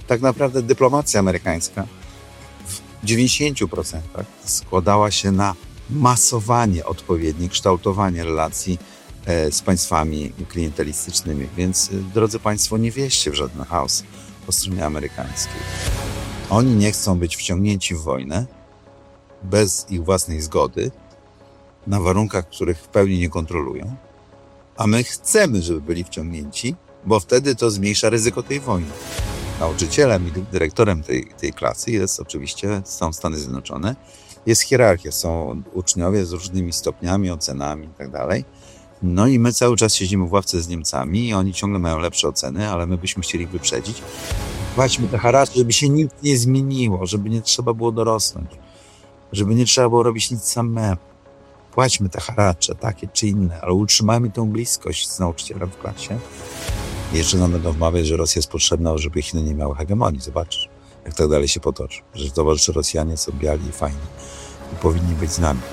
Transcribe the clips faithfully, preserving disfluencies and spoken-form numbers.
Tak naprawdę dyplomacja amerykańska w dziewięćdziesięciu procentach składała się na masowanie odpowiednie, kształtowanie relacji z państwami klientelistycznymi. Więc, drodzy Państwo, nie wierzcie w żaden chaos po stronie amerykańskiej. Oni nie chcą być wciągnięci w wojnę bez ich własnej zgody, na warunkach, których w pełni nie kontrolują, a my chcemy, żeby byli wciągnięci, bo wtedy to zmniejsza ryzyko tej wojny. Nauczycielem i dyrektorem tej, tej klasy jest oczywiście są Stany Zjednoczone. Jest hierarchia, są uczniowie z różnymi stopniami, ocenami i tak dalej. No i my cały czas siedzimy w ławce z Niemcami i oni ciągle mają lepsze oceny, ale my byśmy chcieli ich wyprzedzić. Płaćmy te haracze, żeby się nic nie zmieniło, żeby nie trzeba było dorosnąć, żeby nie trzeba było robić nic samemu. Płaćmy te haracze, takie czy inne, ale utrzymajmy tą bliskość z nauczycielem w klasie. I jeszcze nam będą wmawiać, że Rosja jest potrzebna, żeby Chiny nie miały hegemonii. Zobaczysz, jak tak dalej się potoczy. Że towarzysze Rosjanie są biali i fajni i powinni być z nami.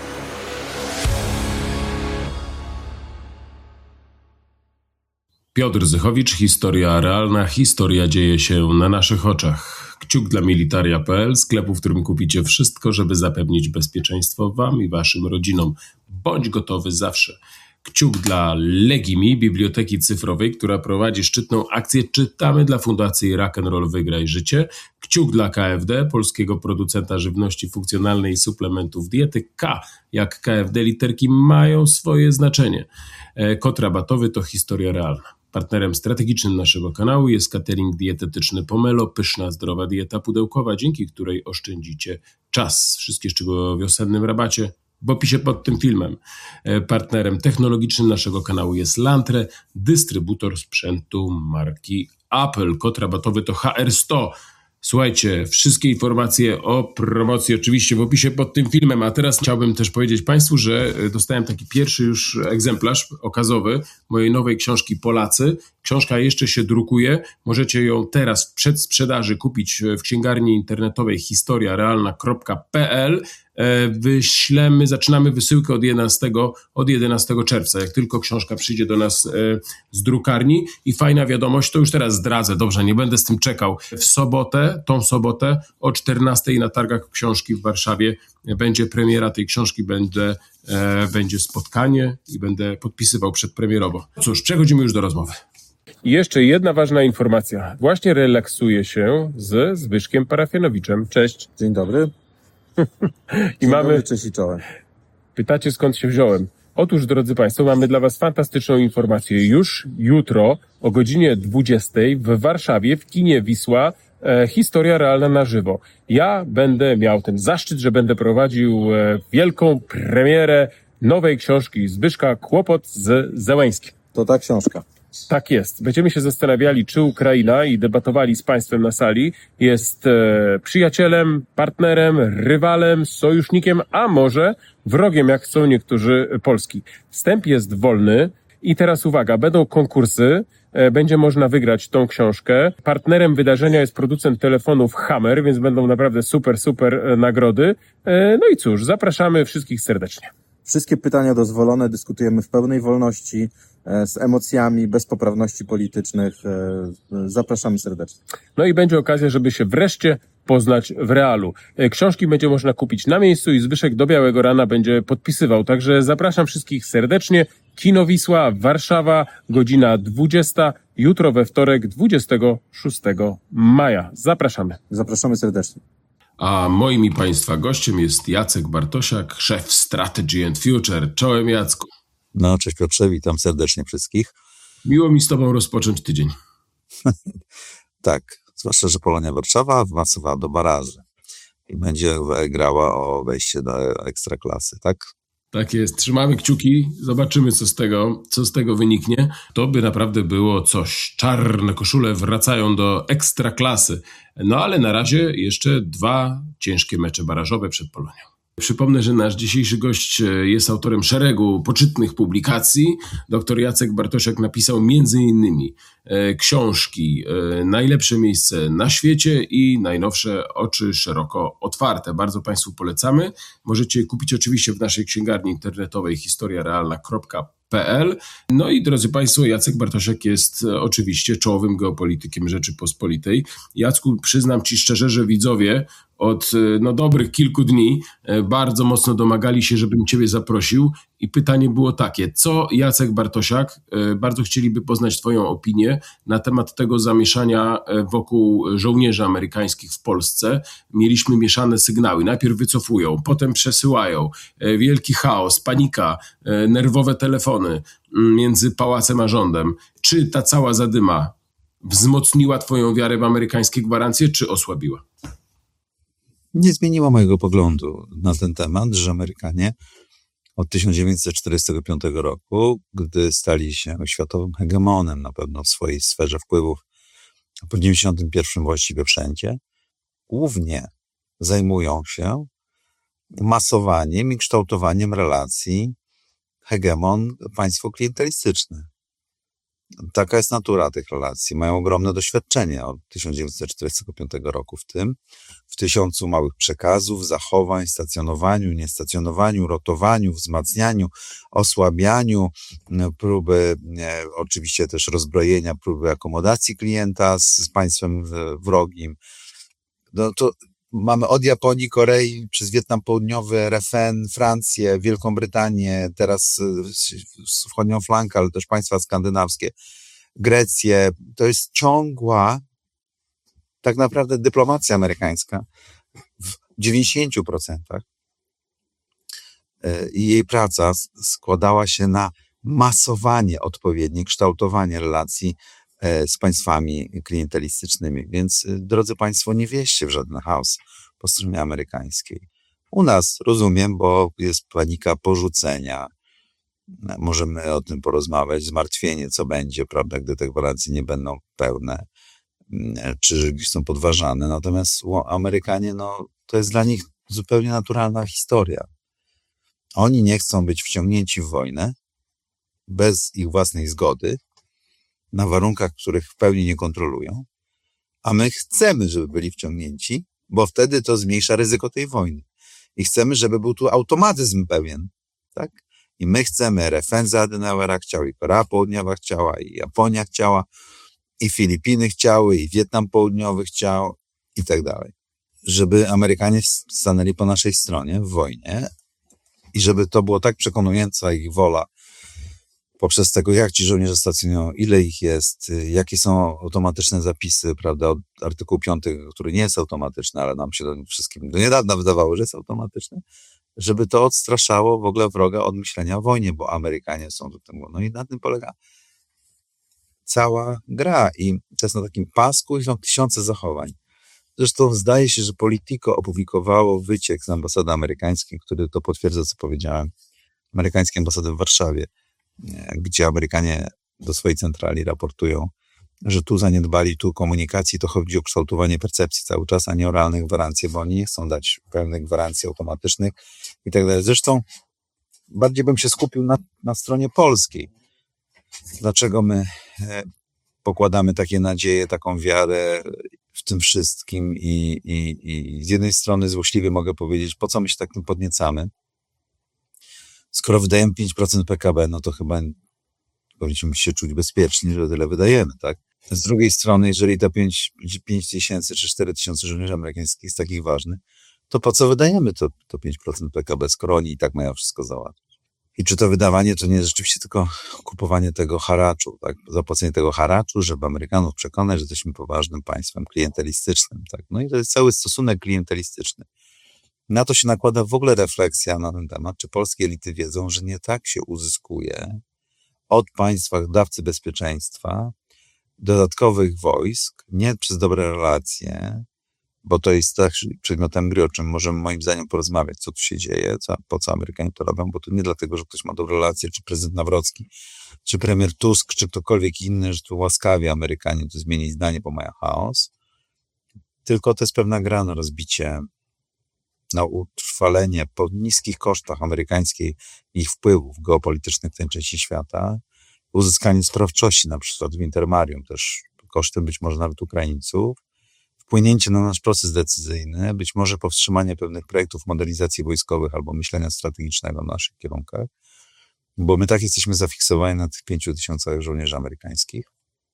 Piotr Zychowicz, historia realna, historia dzieje się na naszych oczach. Kciuk dla militaria kropka p l, sklepu, w którym kupicie wszystko, żeby zapewnić bezpieczeństwo wam i waszym rodzinom. Bądź gotowy zawsze. Kciuk dla Legimi, biblioteki cyfrowej, która prowadzi szczytną akcję Czytamy dla Fundacji Rock'n'Roll Wygraj Życie. Kciuk dla K F D, polskiego producenta żywności funkcjonalnej i suplementów diety. K jak K F D, literki mają swoje znaczenie. Kod rabatowy to historia realna. Partnerem strategicznym naszego kanału jest catering dietetyczny Pomelo, pyszna, zdrowa dieta pudełkowa, dzięki której oszczędzicie czas. Wszystkie szczegóły o wiosennym rabacie w opisie pod tym filmem. Partnerem technologicznym naszego kanału jest Lantre, dystrybutor sprzętu marki Apple. Kod rabatowy to H R sto. Słuchajcie, wszystkie informacje o promocji oczywiście w opisie pod tym filmem, a teraz chciałbym też powiedzieć Państwu, że dostałem taki pierwszy już egzemplarz okazowy mojej nowej książki Polacy. Książka jeszcze się drukuje, możecie ją teraz w przedsprzedaży kupić w księgarni internetowej historia realna kropka p l. Wyślemy, zaczynamy wysyłkę od jedenastego, od jedenastego czerwca, jak tylko książka przyjdzie do nas z drukarni. I fajna wiadomość, to już teraz zdradzę, dobrze, nie będę z tym czekał. W sobotę, tą sobotę o czternastej na targach książki w Warszawie będzie premiera tej książki, będzie, e, będzie spotkanie i będę podpisywał przedpremierowo. Cóż, przechodzimy już do rozmowy. I jeszcze jedna ważna informacja. Właśnie relaksuję się z Zbyszkiem Parafianowiczem. Cześć. Dzień dobry. I mamy. Cześć i czołem. Pytacie, skąd się wziąłem? Otóż, drodzy Państwo, mamy dla Was fantastyczną informację. Już jutro o godzinie dwudziestej w Warszawie w kinie Wisła e, historia realna na żywo. Ja będę miał ten zaszczyt, że będę prowadził e, wielką premierę nowej książki Zbyszka Kłopot z Zełeńskim. To ta książka. Tak jest. Będziemy się zastanawiali, czy Ukraina, i debatowali z Państwem na sali, jest e, przyjacielem, partnerem, rywalem, sojusznikiem, a może wrogiem, jak chcą niektórzy Polski. Wstęp jest wolny i teraz uwaga, będą konkursy, e, będzie można wygrać tą książkę. Partnerem wydarzenia jest producent telefonów Hammer, więc będą naprawdę super, super e, nagrody. E, no i cóż, zapraszamy wszystkich serdecznie. Wszystkie pytania dozwolone, dyskutujemy w pełnej wolności, z emocjami, bez poprawności politycznych. Zapraszamy serdecznie. No i będzie okazja, żeby się wreszcie poznać w realu. Książki będzie można kupić na miejscu i Zbyszek do białego rana będzie podpisywał. Także zapraszam wszystkich serdecznie. Kino Wisła, Warszawa, godzina dwudziesta, jutro we wtorek, dwudziestego szóstego maja. Zapraszamy. Zapraszamy serdecznie. A moim i Państwa gościem jest Jacek Bartosiak, szef Strategy and Future. Czołem, Jacku. No, cześć Piotrze, witam serdecznie wszystkich. Miło mi z Tobą rozpocząć tydzień. Tak, zwłaszcza, że Polonia Warszawa awansowała do baraży i będzie grała o wejście do ekstraklasy, tak? Tak jest, trzymamy kciuki, zobaczymy co z tego, co z tego wyniknie. To by naprawdę było coś. Czarne koszule wracają do ekstraklasy. No ale na razie jeszcze dwa ciężkie mecze barażowe przed Polonią. Przypomnę, że nasz dzisiejszy gość jest autorem szeregu poczytnych publikacji. Doktor Jacek Bartosiak napisał między innymi e, książki e, Najlepsze miejsce na świecie i najnowsze Oczy szeroko otwarte. Bardzo Państwu polecamy. Możecie je kupić oczywiście w naszej księgarni internetowej historia realna kropka P L. No i drodzy Państwo, Jacek Bartosiak jest oczywiście czołowym geopolitykiem Rzeczypospolitej. Jacku, przyznam Ci szczerze, że widzowie od no, dobrych kilku dni bardzo mocno domagali się, żebym Ciebie zaprosił i pytanie było takie, co Jacek Bartosiak, bardzo chcieliby poznać Twoją opinię na temat tego zamieszania wokół żołnierzy amerykańskich w Polsce. Mieliśmy mieszane sygnały, najpierw wycofują, potem przesyłają, wielki chaos, panika, nerwowe telefony między pałacem a rządem. Czy ta cała zadyma wzmocniła Twoją wiarę w amerykańskie gwarancje, czy osłabiła? Nie zmieniła mojego poglądu na ten temat, że Amerykanie od tysiąc dziewięćset czterdziestego piątego roku, gdy stali się światowym hegemonem na pewno w swojej sferze wpływów, a po dziewięćdziesiątym pierwszym właściwie wszędzie, głównie zajmują się masowaniem i kształtowaniem relacji hegemon-państwo klientelistyczne. Taka jest natura tych relacji. Mają ogromne doświadczenie od tysiąc dziewięćset czterdziestego piątego roku w tym, w tysiącu małych przekazów, zachowań, stacjonowaniu, niestacjonowaniu, rotowaniu, wzmacnianiu, osłabianiu, próby e, oczywiście też rozbrojenia, próby akomodacji klienta z, z państwem wrogim. No to mamy od Japonii, Korei, przez Wietnam Południowy, R F N, Francję, Wielką Brytanię, teraz wschodnią flankę, ale też państwa skandynawskie, Grecję. To jest ciągła, tak naprawdę dyplomacja amerykańska w dziewięćdziesięciu procentach i jej praca składała się na masowanie odpowiednie, kształtowanie relacji z państwami klientelistycznymi. Więc, drodzy Państwo, nie wierzcie w żaden chaos po stronie amerykańskiej. U nas, rozumiem, bo jest panika porzucenia. Możemy o tym porozmawiać, zmartwienie, co będzie, prawda, gdy te gwarancje nie będą pełne, czy są podważane. Natomiast Amerykanie, no, to jest dla nich zupełnie naturalna historia. Oni nie chcą być wciągnięci w wojnę bez ich własnej zgody, na warunkach, których w pełni nie kontrolują, a my chcemy, żeby byli wciągnięci, bo wtedy to zmniejsza ryzyko tej wojny. I chcemy, żeby był tu automatyzm pewien, tak? I my chcemy, R F N za Adenauera chciał, i Korea Południowa chciała, i Japonia chciała, i Filipiny chciały, i Wietnam Południowy chciał, i tak dalej. Żeby Amerykanie stanęli po naszej stronie w wojnie i żeby to było tak przekonująca ich wola, poprzez tego, jak ci żołnierze stacjonują, ile ich jest, jakie są automatyczne zapisy, prawda, od artykułu piątego, który nie jest automatyczny, ale nam się do wszystkim do niedawna wydawało, że jest automatyczny, żeby to odstraszało w ogóle wroga od myślenia o wojnie, bo Amerykanie są do tego. No i na tym polega cała gra i to jest na takim pasku i są tysiące zachowań. Zresztą zdaje się, że Politico opublikowało wyciek z ambasady amerykańskiej, który to potwierdza, co powiedziałem, amerykańskiej ambasady w Warszawie, gdzie Amerykanie do swojej centrali raportują, że tu zaniedbali, tu komunikacji, to chodzi o kształtowanie percepcji cały czas, a nie o realnych gwarancje, bo oni nie chcą dać pełnych gwarancji automatycznych i tak dalej. Zresztą bardziej bym się skupił na, na stronie polskiej. Dlaczego my pokładamy takie nadzieje, taką wiarę w tym wszystkim i, i, i z jednej strony złośliwie mogę powiedzieć, po co my się tak tym podniecamy? Skoro wydajemy pięć procent P K B, no to chyba powinniśmy się czuć bezpieczni, że tyle wydajemy, tak? Z drugiej strony, jeżeli te pięć tysięcy czy cztery tysiące żołnierzy amerykańskich jest takich ważnych, to po co wydajemy to, to pięć procent P K B, skoro oni i tak mają wszystko załatwić? I czy to wydawanie to nie jest rzeczywiście tylko kupowanie tego haraczu, tak? Zapłacenie tego haraczu, żeby Amerykanów przekonać, że jesteśmy poważnym państwem klientelistycznym, tak? No i to jest cały stosunek klientelistyczny. Na to się nakłada w ogóle refleksja na ten temat, czy polskie elity wiedzą, że nie tak się uzyskuje od państwa dawcy bezpieczeństwa dodatkowych wojsk, nie przez dobre relacje, bo to jest też przedmiotem gry, o czym możemy moim zdaniem porozmawiać, co tu się dzieje, co, po co Amerykanie to robią, bo to nie dlatego, że ktoś ma dobre relacje, czy prezydent Nawrocki, czy premier Tusk, czy ktokolwiek inny, że tu łaskawie Amerykanie tu zmienić zdanie, bo mają chaos, tylko to jest pewna gra na rozbicie, na utrwalenie po niskich kosztach amerykańskiej ich wpływów geopolitycznych w tej części świata, uzyskanie sprawczości na przykład w Intermarium, też kosztem być może nawet Ukraińców, wpłynięcie na nasz proces decyzyjny, być może powstrzymanie pewnych projektów modernizacji wojskowych albo myślenia strategicznego w naszych kierunkach. Bo my tak jesteśmy zafiksowani na tych pięciu tysiącach żołnierzy amerykańskich.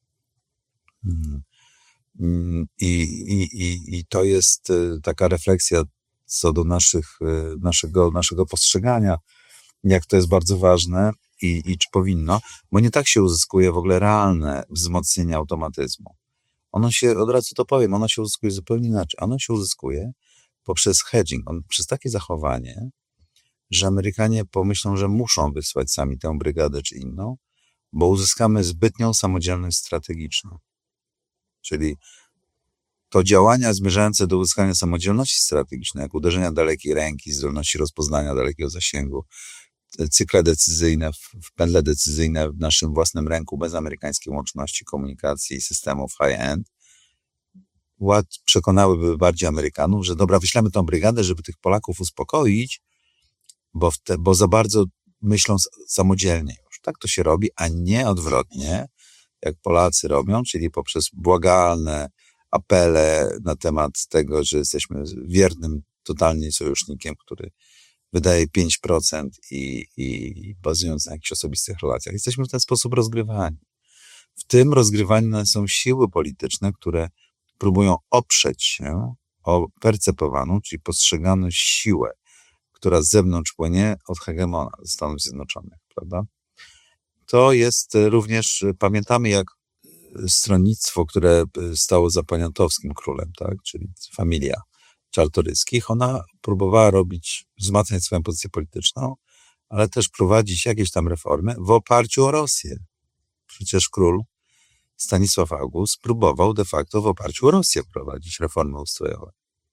I, i, i, I to jest taka refleksja co do naszych, naszego, naszego postrzegania, jak to jest bardzo ważne i, i czy powinno, bo nie tak się uzyskuje w ogóle realne wzmocnienie automatyzmu. Ono się, od razu to powiem, ono się uzyskuje zupełnie inaczej. Ono się uzyskuje poprzez hedging, on, przez takie zachowanie, że Amerykanie pomyślą, że muszą wysłać sami tę brygadę czy inną, bo uzyskamy zbytnią samodzielność strategiczną. Czyli to działania zmierzające do uzyskania samodzielności strategicznej, jak uderzenia dalekiej ręki, zdolności rozpoznania dalekiego zasięgu, cykle decyzyjne, w pętle decyzyjne w naszym własnym ręku, bez amerykańskiej łączności, komunikacji i systemów high-end, ład przekonałyby bardziej Amerykanów, że dobra, wyślemy tą brygadę, żeby tych Polaków uspokoić, bo, w te, bo za bardzo myślą samodzielnie już. Tak to się robi, a nie odwrotnie, jak Polacy robią, czyli poprzez błagalne apele na temat tego, że jesteśmy wiernym totalnie sojusznikiem, który wydaje pięć procent i, i bazując na jakichś osobistych relacjach. Jesteśmy w ten sposób rozgrywani. W tym rozgrywaniu są siły polityczne, które próbują oprzeć się o percepowaną, czyli postrzeganą siłę, która z zewnątrz płynie od hegemona Stanów Zjednoczonych, prawda? To jest również, pamiętamy jak stronnictwo, które stało za poniatowskim królem, tak, czyli familia Czartoryskich, ona próbowała robić, wzmacniać swoją pozycję polityczną, ale też prowadzić jakieś tam reformy w oparciu o Rosję. Przecież król Stanisław August próbował de facto w oparciu o Rosję prowadzić reformy ustrojowe.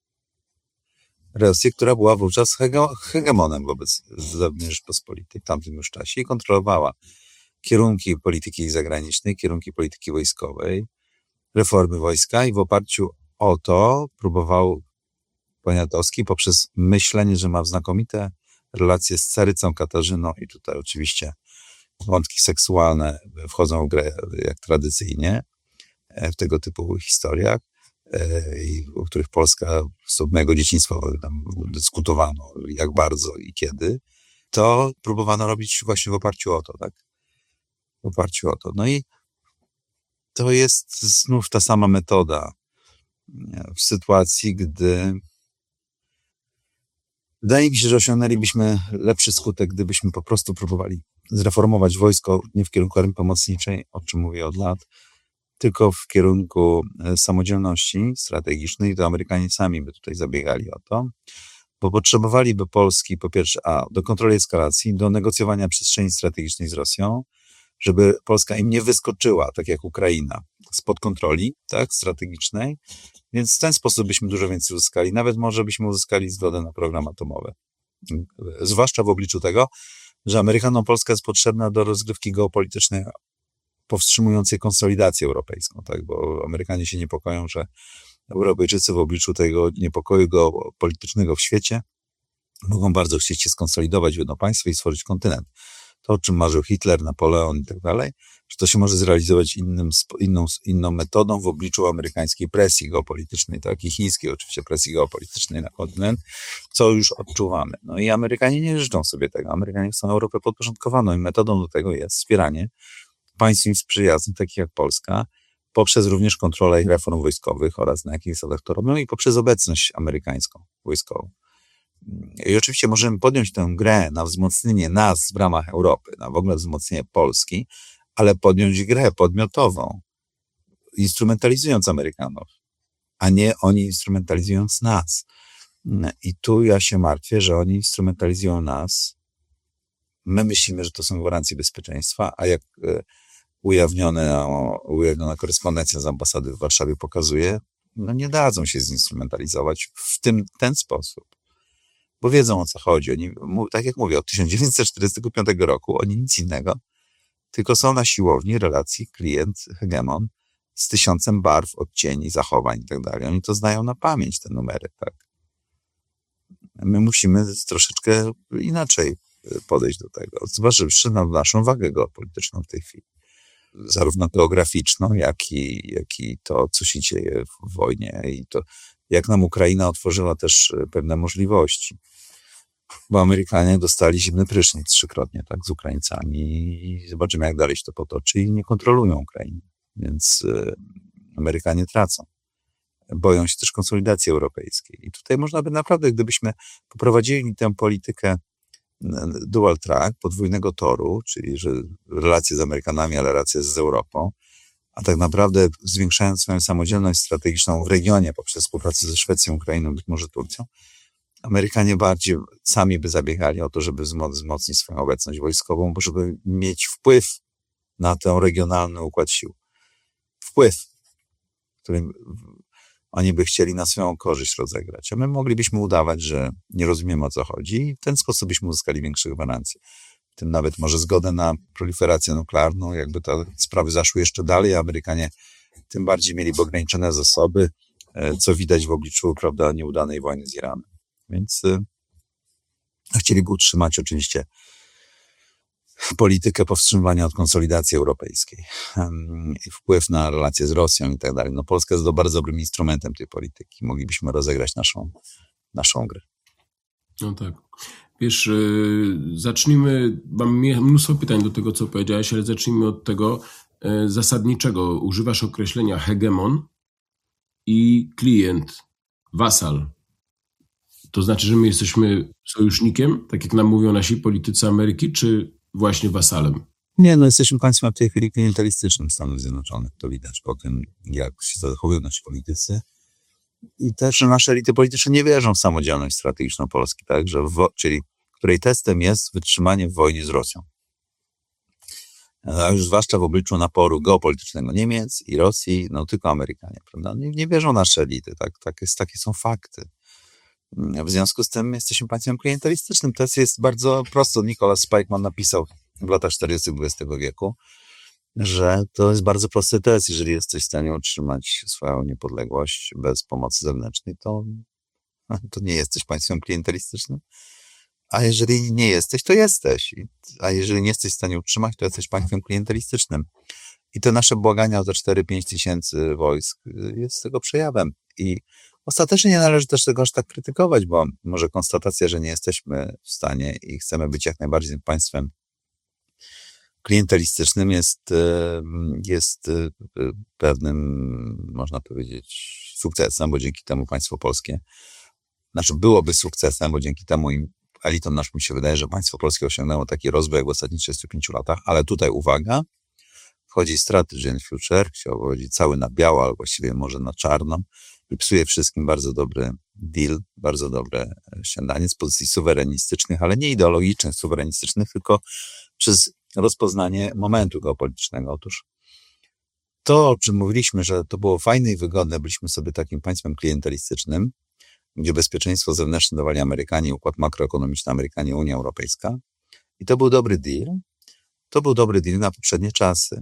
Rosję, która była wówczas hegemonem wobec Rzeczypospolitej w tamtym już czasie i kontrolowała kierunki polityki zagranicznej, kierunki polityki wojskowej, reformy wojska i w oparciu o to próbował Poniatowski poprzez myślenie, że ma znakomite relacje z carycą Katarzyną i tutaj oczywiście wątki seksualne wchodzą w grę jak tradycyjnie w tego typu historiach, i o których Polska od mojego dzieciństwa tam dyskutowano, jak bardzo i kiedy, to próbowano robić właśnie w oparciu o to, tak? W oparciu o to. No i to jest znów ta sama metoda w sytuacji, gdy wydaje mi się, że osiągnęlibyśmy lepszy skutek, gdybyśmy po prostu próbowali zreformować wojsko nie w kierunku armii pomocniczej, o czym mówię od lat, tylko w kierunku samodzielności strategicznej, to Amerykanie sami by tutaj zabiegali o to, bo potrzebowaliby Polski po pierwsze a do kontroli eskalacji, do negocjowania przestrzeni strategicznej z Rosją, żeby Polska im nie wyskoczyła, tak jak Ukraina, spod kontroli, tak, strategicznej, więc w ten sposób byśmy dużo więcej uzyskali, nawet może byśmy uzyskali zgodę na program atomowy. Zwłaszcza w obliczu tego, że Amerykanom Polska jest potrzebna do rozgrywki geopolitycznej powstrzymującej konsolidację europejską, tak, bo Amerykanie się niepokoją, że Europejczycy w obliczu tego niepokoju geopolitycznego w świecie mogą bardzo chcieć się skonsolidować w jedno państwo i stworzyć kontynent. To, o czym marzył Hitler, Napoleon i tak dalej, że to się może zrealizować innym, inną, inną metodą w obliczu amerykańskiej presji geopolitycznej, tak, i chińskiej oczywiście presji geopolitycznej na kontynent, co już odczuwamy. No i Amerykanie nie życzą sobie tego. Amerykanie chcą Europę podporządkowaną i metodą do tego jest wspieranie państw im przyjaznych, takich jak Polska, poprzez również kontrolę ich reform wojskowych oraz na jakich zasadach to robią i poprzez obecność amerykańską, wojskową. I oczywiście możemy podjąć tę grę na wzmocnienie nas w ramach Europy, na w ogóle wzmocnienie Polski, ale podjąć grę podmiotową, instrumentalizując Amerykanów, a nie oni instrumentalizując nas. I tu ja się martwię, że oni instrumentalizują nas. My myślimy, że to są gwarancje bezpieczeństwa, a jak ujawnione, ujawniona korespondencja z ambasady w Warszawie pokazuje, no nie dadzą się zinstrumentalizować w tym, ten sposób. Bo wiedzą, o co chodzi. Oni, tak jak mówię, od tysiąc dziewięćset czterdziestego piątego roku oni nic innego, tylko są na siłowni relacji klient-hegemon z tysiącem barw, odcieni, zachowań i tak dalej. Oni to znają na pamięć, te numery, tak. My musimy troszeczkę inaczej podejść do tego, zważywszy na naszą wagę geopolityczną w tej chwili. Zarówno geograficzną, jak i, jak i to, co się dzieje w wojnie i to, jak nam Ukraina otworzyła też pewne możliwości. bo Amerykanie dostali zimny prysznic trzykrotnie, tak, z Ukraińcami i zobaczymy, jak dalej się to potoczy i nie kontrolują Ukrainy, więc y, Amerykanie tracą. Boją się też konsolidacji europejskiej i tutaj można by naprawdę, gdybyśmy poprowadzili tę politykę dual track, podwójnego toru, czyli że relacje z Amerykanami, ale relacje z Europą, a tak naprawdę zwiększając swoją samodzielność strategiczną w regionie poprzez współpracę ze Szwecją, Ukrainą, być może Turcją, Amerykanie bardziej sami by zabiegali o to, żeby wzmocnić swoją obecność wojskową, bo żeby mieć wpływ na ten regionalny układ sił. Wpływ, który oni by chcieli na swoją korzyść rozegrać. A my moglibyśmy udawać, że nie rozumiemy, o co chodzi i w ten sposób byśmy uzyskali większe gwarancje. W tym nawet może zgodę na proliferację nuklearną, jakby te sprawy zaszły jeszcze dalej, a Amerykanie tym bardziej mieliby ograniczone zasoby, co widać w obliczu, prawda, nieudanej wojny z Iranem. Więc y, chcieliby utrzymać oczywiście politykę powstrzymywania od konsolidacji europejskiej um, i wpływ na relacje z Rosją i tak dalej. No Polska jest bardzo dobrym instrumentem tej polityki. Moglibyśmy rozegrać naszą, naszą grę. No tak. Wiesz, yy, zacznijmy, mam mnóstwo pytań do tego, co powiedziałeś, ale zacznijmy od tego yy, zasadniczego. Używasz określenia hegemon i klient, wasal. To znaczy, że my jesteśmy sojusznikiem, tak jak nam mówią nasi politycy Ameryki, czy właśnie wasalem? Nie, no jesteśmy państwem w tej chwili klientelistycznym Stanów Zjednoczonych. To widać po tym, jak się zachowują nasi politycy. I też nasze elity polityczne nie wierzą w samodzielność strategiczną Polski, tak? Że wo- czyli której testem jest wytrzymanie w wojnie z Rosją. A już zwłaszcza w obliczu naporu geopolitycznego Niemiec i Rosji, no tylko Amerykanie, prawda? Nie, nie wierzą nasze elity, tak? Tak jest, takie są fakty. W związku z tym jesteśmy państwem klientelistycznym. Test jest bardzo prosty. Nicholas Spykman napisał w latach czterdziestych dwudziestego wieku, że to jest bardzo prosty test. Jeżeli jesteś w stanie utrzymać swoją niepodległość bez pomocy zewnętrznej, to, to nie jesteś państwem klientelistycznym. A jeżeli nie jesteś, to jesteś. A jeżeli nie jesteś w stanie utrzymać, to jesteś państwem klientelistycznym. I te nasze błagania o te cztery pięć tysięcy wojsk jest tego przejawem. I ostatecznie nie należy też tego aż tak krytykować, bo może konstatacja, że nie jesteśmy w stanie i chcemy być jak najbardziej tym państwem klientelistycznym jest, jest pewnym, można powiedzieć, sukcesem, bo dzięki temu państwo polskie, znaczy byłoby sukcesem, bo dzięki temu im, elitom naszym się wydaje, że państwo polskie osiągnęło taki rozwój jak w ostatnich trzydziestu pięciu latach, ale tutaj uwaga, wchodzi Strategy and Future, wchodzi cały na biało, albo właściwie może na czarno, i psuje wszystkim bardzo dobry deal, bardzo dobre śniadanie z pozycji suwerenistycznych, ale nie ideologicznych, suwerenistycznych, tylko przez rozpoznanie momentu geopolitycznego. Otóż to, o czym mówiliśmy, że to było fajne i wygodne, byliśmy sobie takim państwem klientelistycznym, gdzie bezpieczeństwo zewnętrzne dawali Amerykanie, układ makroekonomiczny Amerykanie, Unia Europejska. I to był dobry deal. To był dobry deal na poprzednie czasy.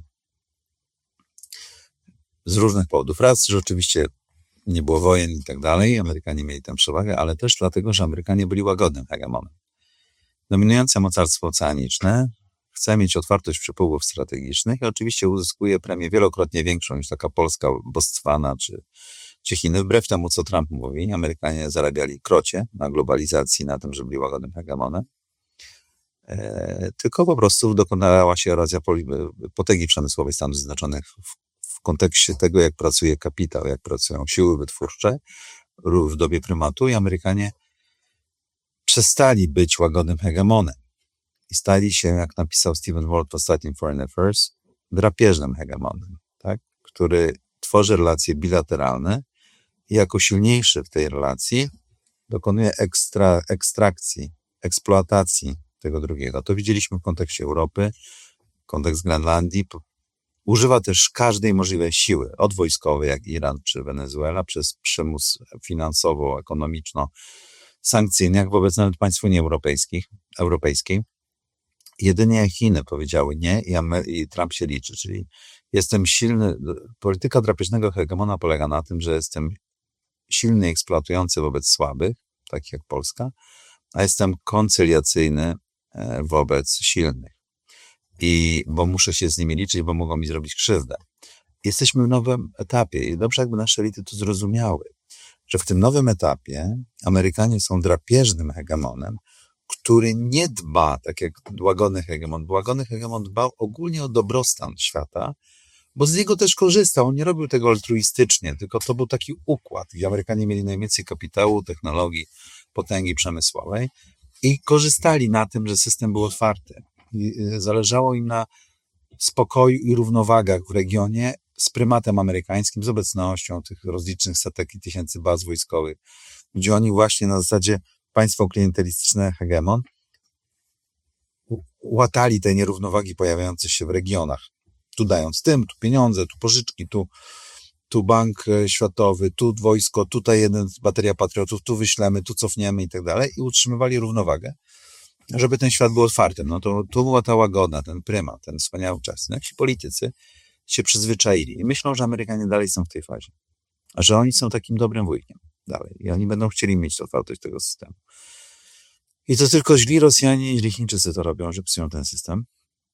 Z różnych powodów. Raz, że oczywiście nie było wojen i tak dalej, Amerykanie mieli tę przewagę, ale też dlatego, że Amerykanie byli łagodnym hegemonem. Dominujące mocarstwo oceaniczne chce mieć otwartość przepływów strategicznych i oczywiście uzyskuje premię wielokrotnie większą niż taka Polska, Botswana czy, czy Chiny. Wbrew temu, co Trump mówi, Amerykanie zarabiali krocie na globalizacji, na tym, że byli łagodnym hegemonem. E, tylko po prostu dokonała się erozja potęgi przemysłowej Stanów Zjednoczonych w, w kontekście tego, jak pracuje kapitał, jak pracują siły wytwórcze w dobie prymatu i Amerykanie przestali być łagodnym hegemonem i stali się, jak napisał Stephen Walt w ostatnim Foreign Affairs, drapieżnym hegemonem, tak? Który tworzy relacje bilateralne i jako silniejszy w tej relacji dokonuje ekstra, ekstrakcji, eksploatacji tego drugiego. To widzieliśmy w kontekście Europy, kontekst Grenlandii. Używa też każdej możliwej siły, od wojskowej, jak Iran czy Wenezuela, przez przymus finansowo-ekonomiczno-sankcyjny, jak wobec nawet państw Unii Europejskiej. Europejskiej. Jedynie Chiny powiedziały nie i, Amer- i Trump się liczy, czyli jestem silny. Polityka drapieżnego hegemona polega na tym, że jestem silny i eksploatujący wobec słabych, takich jak Polska, a jestem koncyliacyjny wobec silnych. I bo muszę się z nimi liczyć, bo mogą mi zrobić krzywdę. Jesteśmy w nowym etapie i dobrze jakby nasze elity to zrozumiały, że w tym nowym etapie Amerykanie są drapieżnym hegemonem, który nie dba, tak jak łagodny hegemon, bo łagodny hegemon dbał ogólnie o dobrostan świata, bo z niego też korzystał. On nie robił tego altruistycznie, tylko to był taki układ. I Amerykanie mieli najwięcej kapitału, technologii, potęgi przemysłowej i korzystali na tym, że system był otwarty. I zależało im na spokoju i równowagach w regionie z prymatem amerykańskim, z obecnością tych rozlicznych setek i tysięcy baz wojskowych, gdzie oni właśnie na zasadzie państwo klientelistyczne hegemon łatali te nierównowagi pojawiające się w regionach. Tu dając tym, tu pieniądze, tu pożyczki, tu, tu bank światowy, tu wojsko, tutaj jeden bateria patriotów, tu wyślemy, tu cofniemy i tak dalej i utrzymywali równowagę, żeby ten świat był otwarty. No to tu była ta łagoda, ten prymat, ten wspaniały czas. No, ci politycy się przyzwyczaili i myślą, że Amerykanie dalej są w tej fazie, a że oni są takim dobrym wujkiem dalej i oni będą chcieli mieć otwartość tego systemu. I to tylko źli Rosjanie i źli Chińczycy to robią, że psują ten system.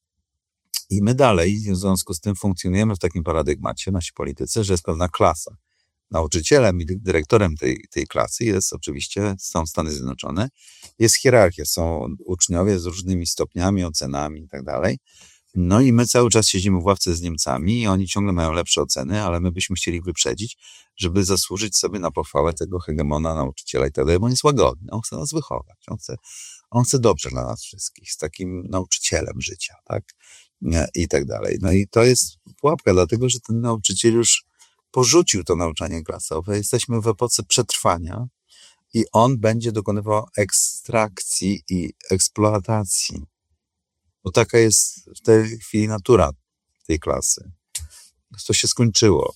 I my dalej w związku z tym funkcjonujemy w takim paradygmacie, nasi politycy, że jest pewna klasa. Nauczycielem i dyrektorem tej, tej klasy jest oczywiście, są Stany Zjednoczone, jest hierarchia, są uczniowie z różnymi stopniami, ocenami i tak dalej. No i my cały czas siedzimy w ławce z Niemcami i oni ciągle mają lepsze oceny, ale my byśmy chcieli ich wyprzedzić, żeby zasłużyć sobie na pochwałę tego hegemona, nauczyciela i tak dalej, bo on jest łagodny, on chce nas wychować, on chce, on chce dobrze dla nas wszystkich, z takim nauczycielem życia, tak? I tak dalej. No i to jest pułapka, dlatego że ten nauczyciel już porzucił to nauczanie klasowe. Jesteśmy w epoce przetrwania i on będzie dokonywał ekstrakcji i eksploatacji. Bo taka jest w tej chwili natura tej klasy. To się skończyło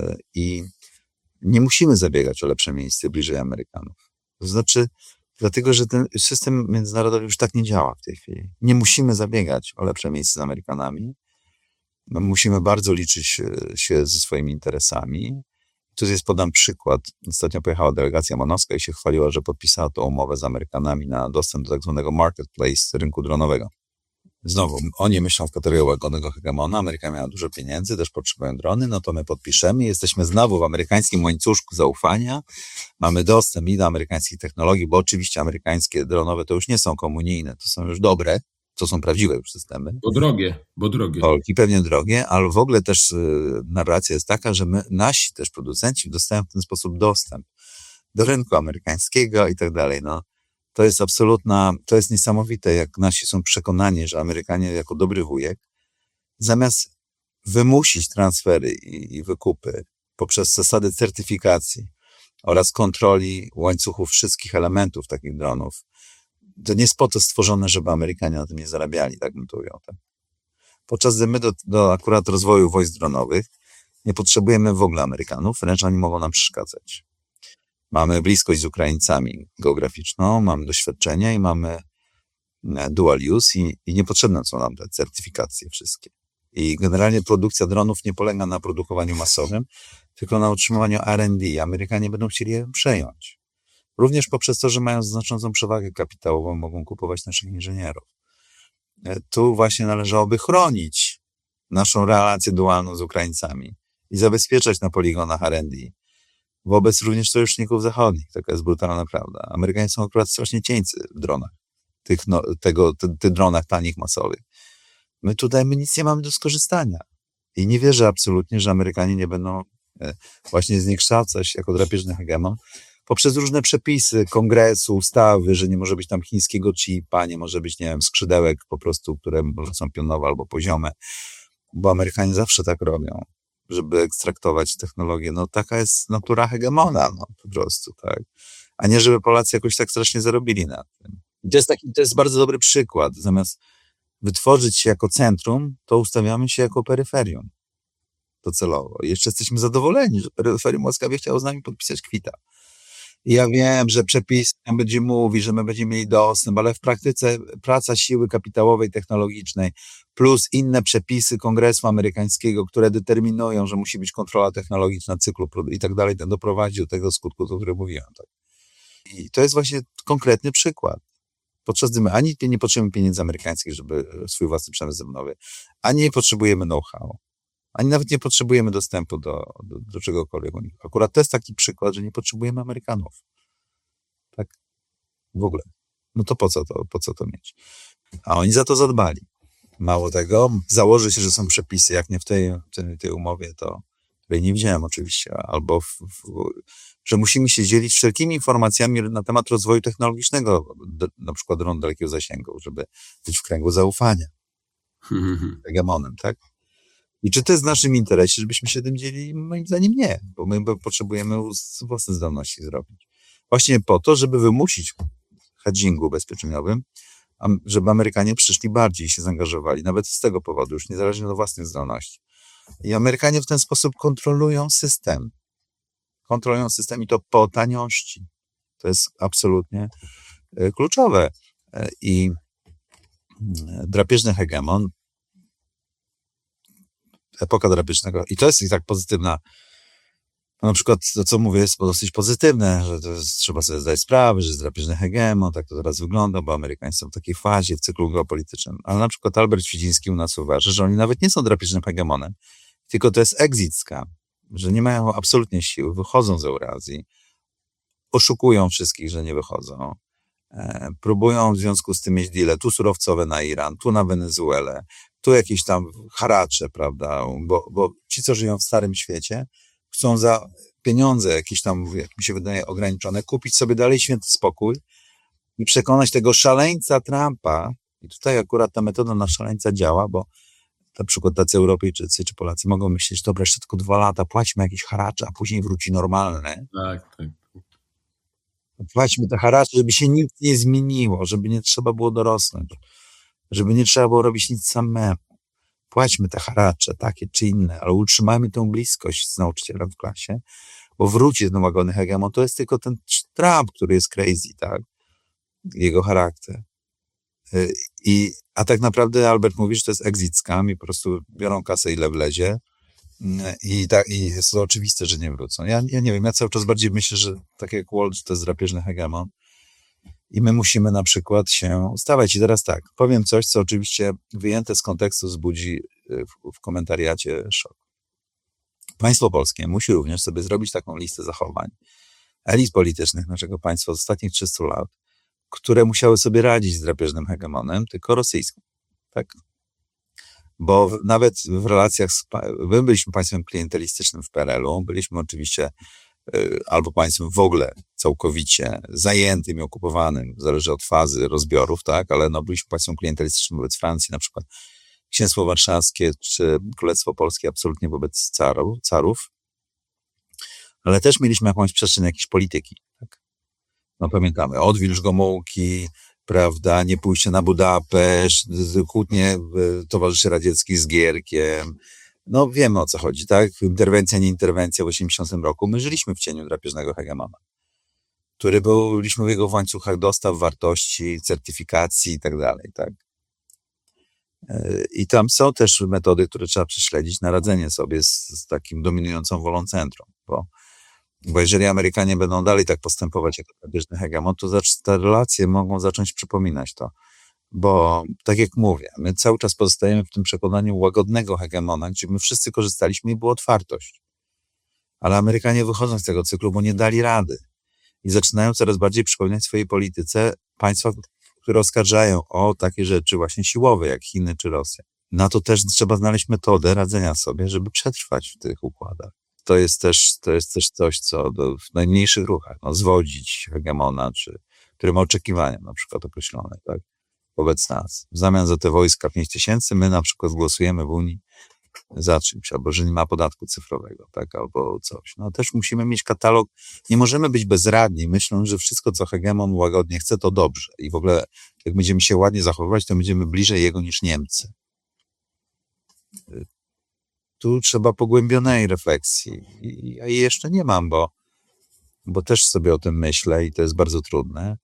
i nie musimy zabiegać o lepsze miejsce bliżej Amerykanów. To znaczy, dlatego, że ten system międzynarodowy już tak nie działa w tej chwili. Nie musimy zabiegać o lepsze miejsce z Amerykanami. No, musimy bardzo liczyć się ze swoimi interesami. Tu jest podam przykład. Ostatnio pojechała delegacja monowska i się chwaliła, że podpisała tą umowę z Amerykanami na dostęp do tak zwanego marketplace, rynku dronowego. Znowu, oni myślą w kategoriach łagodnego hegemona, Ameryka miała dużo pieniędzy, też potrzebują drony, no to my podpiszemy, jesteśmy znowu w amerykańskim łańcuszku zaufania, mamy dostęp i do amerykańskich technologii, bo oczywiście amerykańskie dronowe to już nie są komunijne, to są już dobre, to są prawdziwe już systemy. Bo drogie, bo drogie. I pewnie drogie, ale w ogóle też y, narracja jest taka, że my, nasi też producenci dostają w ten sposób dostęp do rynku amerykańskiego i tak dalej, no. To jest absolutna, to jest niesamowite, jak nasi są przekonani, że Amerykanie jako dobry wujek, zamiast wymusić transfery i, i wykupy poprzez zasady certyfikacji oraz kontroli łańcuchów wszystkich elementów takich dronów, to nie jest po to stworzone, żeby Amerykanie na tym nie zarabiali, tak bym to ujął. Tak? Podczas gdy my do, do akurat rozwoju wojsk dronowych nie potrzebujemy w ogóle Amerykanów, wręcz oni mogą nam przeszkadzać. Mamy bliskość z Ukraińcami geograficzną, mamy doświadczenie i mamy dual use i, i niepotrzebne są nam te certyfikacje wszystkie. I generalnie produkcja dronów nie polega na produkowaniu masowym, tylko na utrzymywaniu R and D. Amerykanie będą chcieli je przejąć. Również poprzez to, że mają znaczącą przewagę kapitałową, mogą kupować naszych inżynierów. Tu właśnie należałoby chronić naszą relację dualną z Ukraińcami i zabezpieczać na poligonach R and D. Wobec również sojuszników zachodnich. Taka jest brutalna prawda. Amerykanie są akurat strasznie cieńcy w dronach. Tych, no, tego, ty, ty dronach tanich, masowych. My tutaj my nic nie mamy do skorzystania. I nie wierzę absolutnie, że Amerykanie nie będą e, właśnie zniekształcać jako drapieżny hegemon poprzez różne przepisy kongresu, ustawy, że nie może być tam chińskiego chipa, nie może być, nie wiem, skrzydełek po prostu, które są pionowe albo poziome. Bo Amerykanie zawsze tak robią, żeby ekstraktować technologię. No taka jest natura hegemona, no po prostu, tak. A nie, żeby Polacy jakoś tak strasznie zarobili na tym. I to jest taki, to jest bardzo dobry przykład. Zamiast wytworzyć się jako centrum, to ustawiamy się jako peryferium docelowo. I jeszcze jesteśmy zadowoleni, że peryferium łaskawie chciało z nami podpisać kwita. I ja wiem, że przepis będzie mówi, że my będziemy mieli dostęp, ale w praktyce praca siły kapitałowej, technologicznej plus inne przepisy Kongresu Amerykańskiego, które determinują, że musi być kontrola technologiczna cyklu i tak dalej, doprowadzi do tego skutku, o którym mówiłem. Tak. I to jest właśnie konkretny przykład. Podczas gdy my ani nie potrzebujemy pieniędzy amerykańskich, żeby swój własny przemysł zewnętrzny, ani nie potrzebujemy know-how, ani nawet nie potrzebujemy dostępu do, do, do czegokolwiek. Akurat to jest taki przykład, że nie potrzebujemy Amerykanów. Tak? W ogóle. No to po co to, po co to mieć? A oni za to zadbali. Mało tego, założy się, że są przepisy, jak nie w tej, tej, tej umowie, to której nie widziałem oczywiście, albo w, w, że musimy się dzielić wszelkimi informacjami na temat rozwoju technologicznego, na przykład dron dalekiego zasięgu, żeby być w kręgu zaufania. Hegemonem, tak? I czy to jest w naszym interesie, żebyśmy się tym dzielili? Moim zdaniem nie, bo my potrzebujemy własne zdolności zrobić. Właśnie po to, żeby wymusić hedgingu ubezpieczeniowym, żeby Amerykanie przyszli bardziej i się zaangażowali, nawet z tego powodu, już niezależnie od własnych zdolności. I Amerykanie w ten sposób kontrolują system. Kontrolują system i to po taniości. To jest absolutnie kluczowe. I drapieżny hegemon, epoka drapieżnego, i to jest i tak pozytywna. No, na przykład to, co mówię, jest dosyć pozytywne, że to jest, trzeba sobie zdać sprawę, że jest drapieżny hegemon, tak to teraz wygląda, bo Amerykanie są w takiej fazie w cyklu geopolitycznym. Ale na przykład Albert Świdziński u nas uważa, że oni nawet nie są drapieżnym hegemonem, tylko to jest exit scam, że nie mają absolutnie siły, wychodzą z Eurazji, oszukują wszystkich, że nie wychodzą, e, próbują w związku z tym mieć deale, tu surowcowe na Iran, tu na Wenezuelę, tu jakieś tam haracze, prawda, bo, bo ci, co żyją w starym świecie, chcą za pieniądze jakieś tam, jak mi się wydaje, ograniczone, kupić sobie dalej święty spokój i przekonać tego szaleńca Trumpa, i tutaj akurat ta metoda na szaleńca działa, bo na przykład tacy Europejczycy czy Polacy mogą myśleć, dobra, jeszcze tylko dwa lata, płaćmy jakieś haracze, a później wróci normalne. Tak, tak. Płaćmy te haracze, żeby się nic nie zmieniło, żeby nie trzeba było dorosnąć, żeby nie trzeba było robić nic samemu. Płaćmy te haracze, takie czy inne, ale utrzymajmy tę bliskość z nauczycielem w klasie, bo wróci ten łagodny hegemon. To jest tylko ten Trump, który jest crazy, tak? Jego charakter. I, a tak naprawdę Albert mówi, że to jest exit scam i po prostu biorą kasę ile wlezie i, tak, i jest to oczywiste, że nie wrócą. Ja, ja nie wiem, ja cały czas bardziej myślę, że tak jak Walt, to jest drapieżny hegemon i my musimy na przykład się ustawiać. I teraz tak, powiem coś, co oczywiście wyjęte z kontekstu wzbudzi w, w komentariacie szok. Państwo polskie musi również sobie zrobić taką listę zachowań elit politycznych naszego państwa z ostatnich trzystu lat, które musiały sobie radzić z drapieżnym hegemonem, tylko rosyjskim, tak? Bo nawet w relacjach z, my byliśmy państwem klientelistycznym w P R L u, byliśmy oczywiście y, albo państwem w ogóle całkowicie zajętym i okupowanym, zależy od fazy rozbiorów, tak? Ale no, byliśmy państwem klientelistycznym wobec Francji, na przykład Księstwo Warszawskie czy Królestwo Polskie absolutnie wobec carów, carów, ale też mieliśmy jakąś przestrzeń jakiejś polityki, tak? No pamiętamy, odwilż Gomułki, prawda, nie pójście na Budapeszt, kłótnie towarzyszy radzieckich z Gierkiem. No wiemy, o co chodzi, tak? Interwencja, nie interwencja w osiemdziesiątym roku. My żyliśmy w cieniu drapieżnego hegemona, który był, byliśmy w jego łańcuchach dostaw, wartości, certyfikacji i tak dalej, tak? I tam są też metody, które trzeba prześledzić na radzenie sobie z, z takim dominującą wolą centrum, bo Bo jeżeli Amerykanie będą dalej tak postępować jako drapieżny hegemon, to te relacje mogą zacząć przypominać to. Bo tak jak mówię, my cały czas pozostajemy w tym przekonaniu łagodnego hegemona, gdzie my wszyscy korzystaliśmy i była otwartość. Ale Amerykanie wychodzą z tego cyklu, bo nie dali rady. I zaczynają coraz bardziej przypominać swojej polityce państwa, które oskarżają o takie rzeczy właśnie siłowe, jak Chiny czy Rosja. Na to też trzeba znaleźć metodę radzenia sobie, żeby przetrwać w tych układach. To jest też, to jest też coś, co do, w najmniejszych ruchach, no, zwodzić hegemona, czy, który ma oczekiwania na przykład określone, tak, wobec nas. W zamian za te wojska pięć tysięcy, my na przykład głosujemy w Unii za czymś, albo że nie ma podatku cyfrowego, tak, albo coś. No też musimy mieć katalog, nie możemy być bezradni, myśląc, że wszystko, co hegemon łagodnie chce, to dobrze. I w ogóle, jak będziemy się ładnie zachowywać, to będziemy bliżej jego niż Niemcy. Tu trzeba pogłębionej refleksji. I ja jej jeszcze nie mam, bo, bo też sobie o tym myślę i to jest bardzo trudne.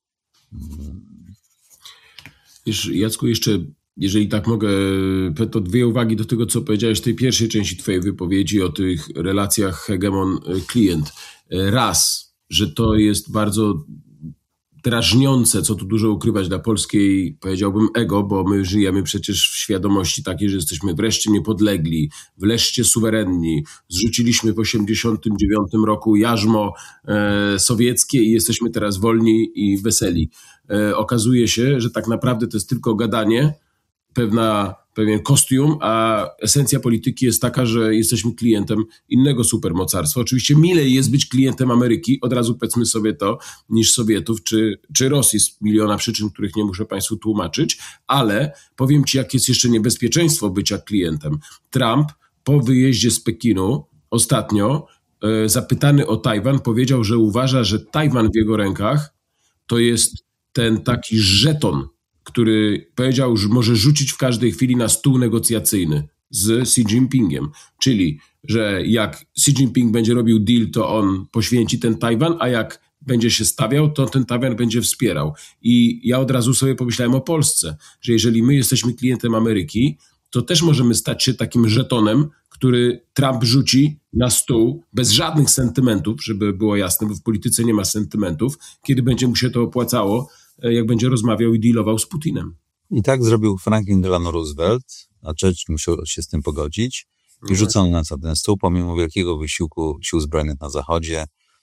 Wiesz, Jacku, jeszcze, jeżeli tak mogę, to dwie uwagi do tego, co powiedziałeś w tej pierwszej części twojej wypowiedzi o tych relacjach hegemon-klient. Raz, że to jest bardzo drażniące, co tu dużo ukrywać dla polskiej, powiedziałbym, ego, bo my żyjemy przecież w świadomości takiej, że jesteśmy wreszcie niepodlegli, wreszcie suwerenni. Zrzuciliśmy w osiemdziesiątym dziewiątym roku jarzmo e, sowieckie i jesteśmy teraz wolni i weseli. E, okazuje się, że tak naprawdę to jest tylko gadanie, pewna, pewien kostium, a esencja polityki jest taka, że jesteśmy klientem innego supermocarstwa. Oczywiście milej jest być klientem Ameryki, od razu powiedzmy sobie to, niż Sowietów czy, czy Rosji z miliona przyczyn, których nie muszę Państwu tłumaczyć, ale powiem Ci, jak jest jeszcze niebezpieczeństwo bycia klientem. Trump po wyjeździe z Pekinu ostatnio e, zapytany o Tajwan powiedział, że uważa, że Tajwan w jego rękach to jest ten taki żeton, który powiedział, że może rzucić w każdej chwili na stół negocjacyjny z Xi Jinpingiem. Czyli, że jak Xi Jinping będzie robił deal, to on poświęci ten Tajwan, a jak będzie się stawiał, to ten Tajwan będzie wspierał. I ja od razu sobie pomyślałem o Polsce, że jeżeli my jesteśmy klientem Ameryki, to też możemy stać się takim żetonem, który Trump rzuci na stół bez żadnych sentymentów, żeby było jasne, bo w polityce nie ma sentymentów, kiedy będzie mu się to opłacało, jak będzie rozmawiał i dealował z Putinem. I tak zrobił Franklin Delano Roosevelt, a Churchill musiał się z tym pogodzić i rzucono na ten stół, pomimo wielkiego wysiłku sił zbrojnych na Zachodzie,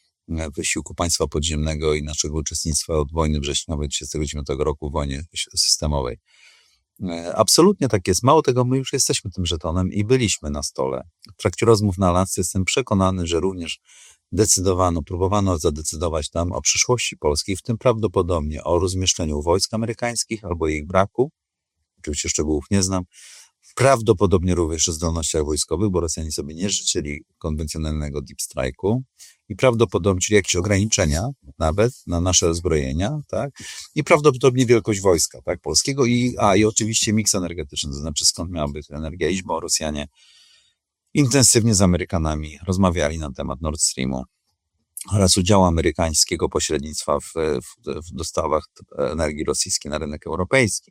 wysiłku państwa podziemnego i naszego uczestnictwa od wojny wrześniowej tysiąc dziewięćset trzydziestego dziewiątego roku w wojnie systemowej. Absolutnie tak jest. Mało tego, my już jesteśmy tym żetonem i byliśmy na stole. W trakcie rozmów na Alasce jestem przekonany, że również decydowano, próbowano zadecydować tam o przyszłości Polski, w tym prawdopodobnie o rozmieszczeniu wojsk amerykańskich albo ich braku. Oczywiście szczegółów nie znam. Prawdopodobnie również o zdolnościach wojskowych, bo Rosjanie sobie nie życzyli konwencjonalnego deep strike'u i prawdopodobnie, czyli jakieś ograniczenia nawet na nasze zbrojenia, tak? I prawdopodobnie wielkość wojska, tak? Polskiego i, a, i oczywiście miks energetyczny, to znaczy skąd miałaby ta energia iść, bo Rosjanie intensywnie z Amerykanami rozmawiali na temat Nord Streamu oraz udziału amerykańskiego pośrednictwa w, w, w dostawach energii rosyjskiej na rynek europejski.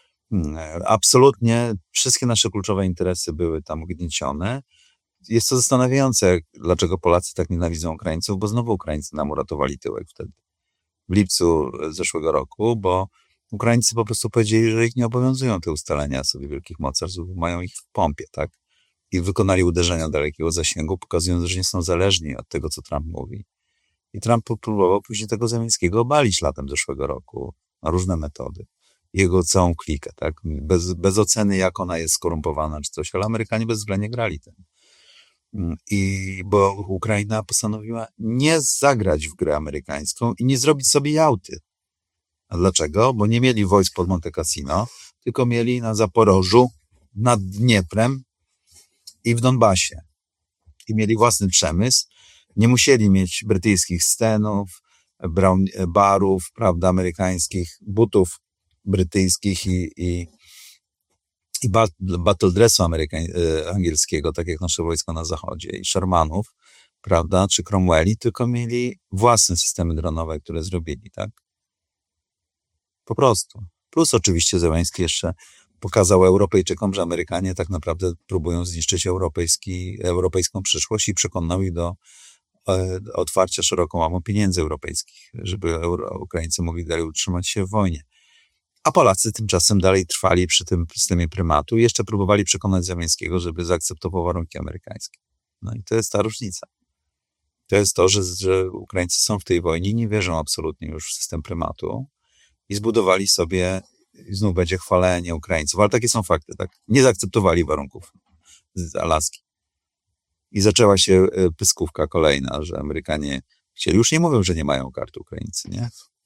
Absolutnie wszystkie nasze kluczowe interesy były tam ugniecione. Jest to zastanawiające, dlaczego Polacy tak nienawidzą Ukraińców, bo znowu Ukraińcy nam uratowali tyłek wtedy, w lipcu zeszłego roku, bo Ukraińcy po prostu powiedzieli, że ich nie obowiązują te ustalenia sobie wielkich mocarstw, mają ich w pompie, tak? I wykonali uderzenia dalekiego zasięgu, pokazując, że nie są zależni od tego, co Trump mówi. I Trump próbował później tego Zełenskiego obalić latem zeszłego roku na różne metody. Jego całą klikę, tak? Bez, bez oceny, jak ona jest skorumpowana czy coś, ale Amerykanie bezwzględnie grali tym. I bo Ukraina postanowiła nie zagrać w grę amerykańską i nie zrobić sobie Jałty. A dlaczego? Bo nie mieli wojsk pod Monte Cassino, tylko mieli na Zaporożu, nad Dnieprem i w Donbasie. I mieli własny przemysł. Nie musieli mieć brytyjskich stenów, brown barów, prawda, amerykańskich, butów brytyjskich i, i, i battle dressu amerykań, angielskiego, tak jak nasze wojska na zachodzie, i Shermanów, prawda, czy Cromwelli, tylko mieli własne systemy dronowe, które zrobili, tak? Po prostu. Plus oczywiście Zełenski jeszcze pokazał Europejczykom, że Amerykanie tak naprawdę próbują zniszczyć europejski, europejską przyszłość i przekonał ich do e, otwarcia szeroką łamą pieniędzy europejskich, żeby Euro, Ukraińcy mogli dalej utrzymać się w wojnie. A Polacy tymczasem dalej trwali przy tym systemie prymatu i jeszcze próbowali przekonać Zełenskiego, żeby zaakceptował warunki amerykańskie. No i to jest ta różnica. To jest to, że, że Ukraińcy są w tej wojnie i nie wierzą absolutnie już w system prymatu i zbudowali sobie, i znów będzie chwalenie Ukraińców, ale takie są fakty, tak? Nie zaakceptowali warunków z Alaski. I zaczęła się pyskówka kolejna, że Amerykanie chcieli, już nie mówią, że nie mają karty Ukraińcy, nie?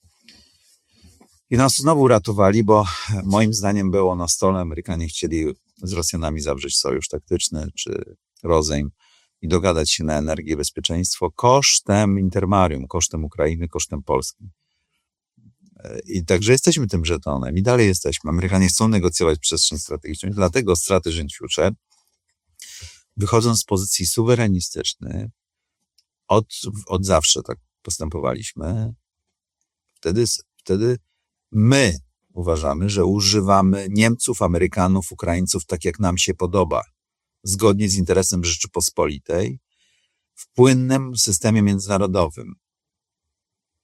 I nas znowu uratowali, bo moim zdaniem było na stole, Amerykanie chcieli z Rosjanami zawrzeć sojusz taktyczny czy rozejm i dogadać się na energię i bezpieczeństwo kosztem intermarium, kosztem Ukrainy, kosztem Polski. I także jesteśmy tym żetonem i dalej jesteśmy. Amerykanie chcą negocjować przestrzeń strategiczną, dlatego Strategic Future, wychodząc z pozycji suwerenistycznej, od, od zawsze tak postępowaliśmy, wtedy, wtedy my uważamy, że używamy Niemców, Amerykanów, Ukraińców tak, jak nam się podoba, zgodnie z interesem Rzeczypospolitej, w płynnym systemie międzynarodowym.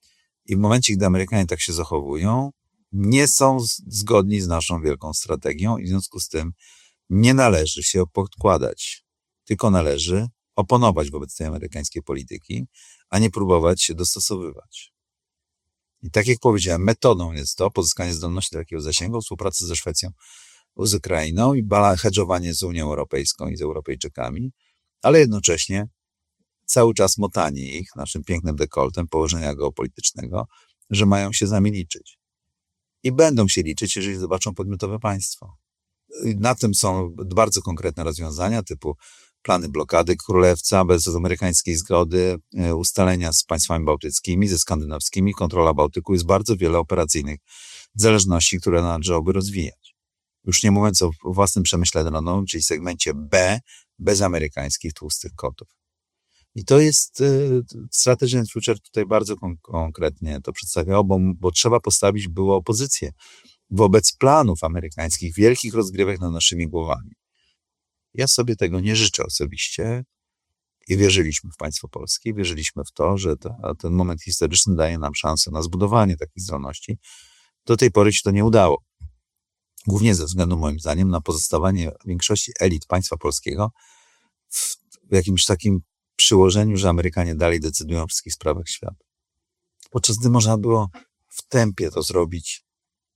I w momencie, gdy Amerykanie tak się zachowują, nie są zgodni z naszą wielką strategią i w związku z tym nie należy się podkładać, tylko należy oponować wobec tej amerykańskiej polityki, a nie próbować się dostosowywać. I tak jak powiedziałem, metodą jest to pozyskanie zdolności do takiego zasięgu, współpracy ze Szwecją, z Ukrainą i hedżowanie z Unią Europejską i z Europejczykami, ale jednocześnie cały czas motanie ich naszym pięknym dekoltem położenia geopolitycznego, że mają się z nami liczyć. I będą się liczyć, jeżeli zobaczą podmiotowe państwo. I na tym są bardzo konkretne rozwiązania typu plany blokady Królewca bez amerykańskiej zgody, ustalenia z państwami bałtyckimi, ze skandynawskimi, kontrola Bałtyku. Jest bardzo wiele operacyjnych zależności, które należałoby rozwijać. Już nie mówiąc o własnym przemyśle dronowym, czyli segmencie B, bez amerykańskich tłustych kotów. I to jest y, Strategy Future tutaj bardzo kon- konkretnie to przedstawiało, bo, bo trzeba postawić było opozycję wobec planów amerykańskich, wielkich rozgrywek nad naszymi głowami. Ja sobie tego nie życzę osobiście i wierzyliśmy w państwo polskie, wierzyliśmy w to, że to, ten moment historyczny daje nam szansę na zbudowanie takich zdolności. Do tej pory się to nie udało. Głównie ze względu, moim zdaniem, na pozostawanie większości elit państwa polskiego w, w jakimś takim przyłożeniu, że Amerykanie dalej decydują o wszystkich sprawach świata. Podczas gdy można było w tempie to zrobić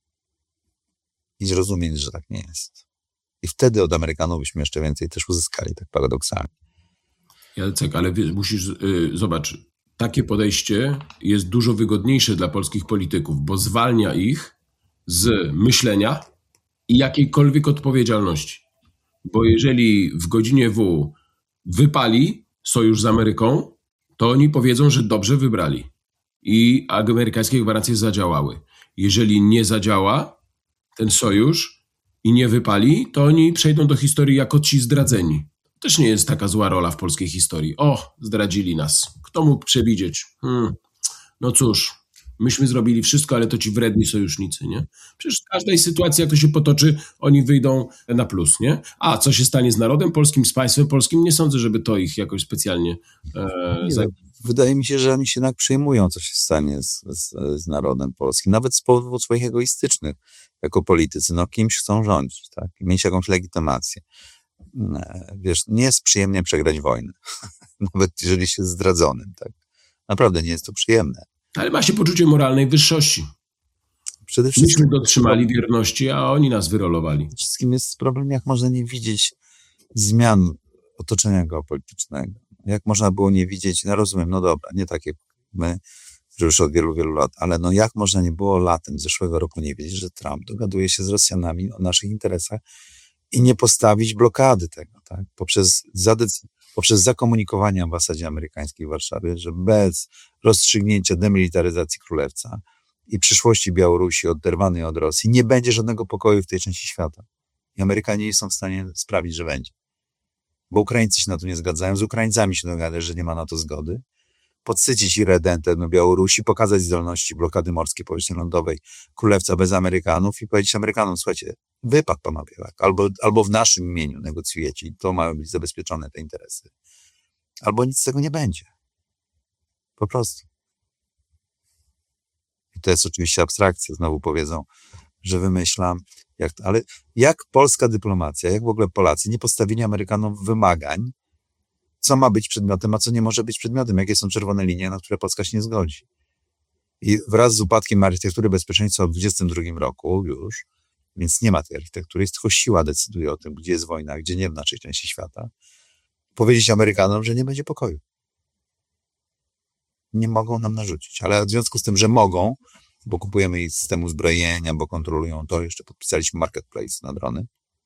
i zrozumieć, że tak nie jest. I wtedy od Amerykanów byśmy jeszcze więcej też uzyskali, tak paradoksalnie. Jacek, ale wiesz, musisz, yy, zobacz, takie podejście jest dużo wygodniejsze dla polskich polityków, bo zwalnia ich z myślenia i jakiejkolwiek odpowiedzialności. Bo jeżeli w godzinie W wypali sojusz z Ameryką, to oni powiedzą, że dobrze wybrali i amerykańskie gwarancje zadziałały. Jeżeli nie zadziała ten sojusz i nie wypali, to oni przejdą do historii jako ci zdradzeni. Też nie jest taka zła rola w polskiej historii. O, zdradzili nas. Kto mógł przewidzieć? Hmm. No cóż, myśmy zrobili wszystko, ale to ci wredni sojusznicy, nie? Przecież w każdej sytuacji, jak to się potoczy, oni wyjdą na plus, nie? A co się stanie z narodem polskim, z państwem polskim? Nie sądzę, żeby to ich jakoś specjalnie... E, nie, wydaje mi się, że oni się jednak przejmują, co się stanie z, z, z narodem polskim, nawet z powodów swoich egoistycznych, jako politycy. No kimś chcą rządzić, tak? Mieć jakąś legitymację. Wiesz, nie jest przyjemnie przegrać wojnę, nawet jeżeli się jest zdradzonym, tak? Naprawdę nie jest to przyjemne. Ale ma się poczucie moralnej wyższości. Przede wszystkim myśmy dotrzymali wierności, a oni nas wyrolowali. Przede wszystkim jest problem, jak można nie widzieć zmian otoczenia geopolitycznego. Jak można było nie widzieć, no rozumiem, no dobra, nie tak jak my, że już od wielu, wielu lat, ale no jak można nie było latem zeszłego roku nie wiedzieć, że Trump dogaduje się z Rosjanami o naszych interesach i nie postawić blokady tego, tak? Poprzez, zadec- poprzez zakomunikowanie ambasadzie amerykańskiej w Warszawie, że bez rozstrzygnięcia demilitaryzacji Królewca i przyszłości Białorusi oderwanej od Rosji nie będzie żadnego pokoju w tej części świata. I Amerykanie nie są w stanie sprawić, że będzie. Bo Ukraińcy się na to nie zgadzają, z Ukraińcami się dogadać, że nie ma na to zgody. Podsycić irredentem na Białorusi, pokazać zdolności blokady morskiej powietrzno-lądowej Królewca bez Amerykanów i powiedzieć Amerykanom, słuchajcie, wypad panowie, albo, albo w naszym imieniu negocjujecie i to mają być zabezpieczone te interesy. Albo nic z tego nie będzie. Po prostu. I to jest oczywiście abstrakcja, znowu powiedzą, że wymyślam, jak to, ale jak polska dyplomacja, jak w ogóle Polacy nie postawili Amerykanom wymagań, co ma być przedmiotem, a co nie może być przedmiotem, jakie są czerwone linie, na które Polska się nie zgodzi. I wraz z upadkiem architektury bezpieczeństwa w dwudziestym drugim roku już, więc nie ma tej architektury, jest tylko siła decyduje o tym, gdzie jest wojna, a gdzie nie w naszej części świata, powiedzieć Amerykanom, że nie będzie pokoju. Nie mogą nam narzucić, ale w związku z tym, że mogą, bo kupujemy ich system uzbrojenia, bo kontrolują to, jeszcze podpisaliśmy marketplace na drony,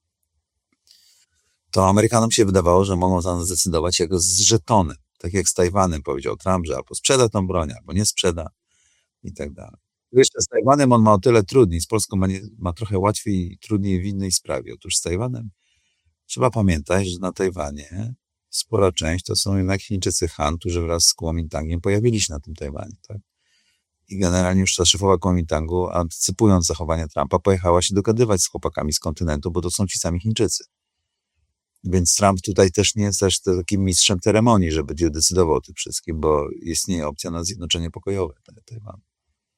to Amerykanom się wydawało, że mogą za nas zdecydować jako z żetonem. Tak jak z Tajwanem powiedział Trump, że albo sprzeda tą broń, albo nie sprzeda i tak dalej. Jeszcze z Tajwanem on ma o tyle trudniej, z Polską ma, nie, ma trochę łatwiej i trudniej w innej sprawie. Otóż z Tajwanem trzeba pamiętać, że na Tajwanie spora część to są jednak Chińczycy Han, którzy wraz z Kuomintangiem pojawili się na tym Tajwanie. Tak? I generalnie już ta szefowa Kuomintangu, antycypując zachowanie Trumpa, pojechała się dogadywać z chłopakami z kontynentu, bo to są ci sami Chińczycy. Więc Trump tutaj też nie jest też takim mistrzem ceremonii, żeby decydował o tym wszystkim, bo istnieje opcja na zjednoczenie pokojowe Tajwanu.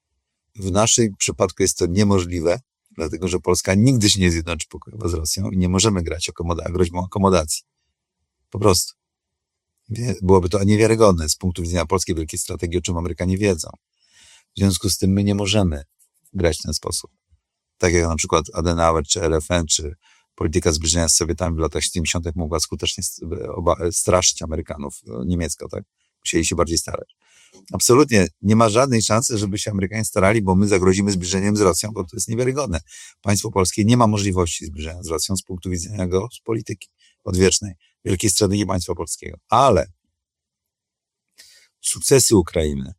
W naszym przypadku jest to niemożliwe, dlatego że Polska nigdy się nie zjednoczy pokojowo z Rosją i nie możemy grać akomoda- groźbą akomodacji. Po prostu. Wie- Byłoby to niewiarygodne z punktu widzenia polskiej wielkiej strategii, o czym Amerykanie wiedzą. W związku z tym my nie możemy grać w ten sposób. Tak jak na przykład Adenauer, czy R F N, czy polityka zbliżenia z Sowietami w latach siedemdziesiątych mogła skutecznie st- oba- straszyć Amerykanów, e, niemiecko, tak? Musieli się bardziej starać. Absolutnie nie ma żadnej szansy, żeby się Amerykanie starali, bo my zagrozimy zbliżeniem z Rosją, bo to jest niewiarygodne. Państwo polskie nie ma możliwości zbliżenia z Rosją z punktu widzenia go z polityki odwiecznej, wielkiej strategii państwa polskiego. Ale sukcesy Ukrainy,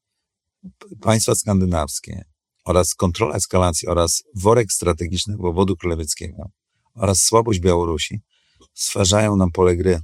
p- państwa skandynawskie oraz kontrola eskalacji oraz worek strategicznego obwodu królewickiego oraz słabość Białorusi stwarzają nam pole gry.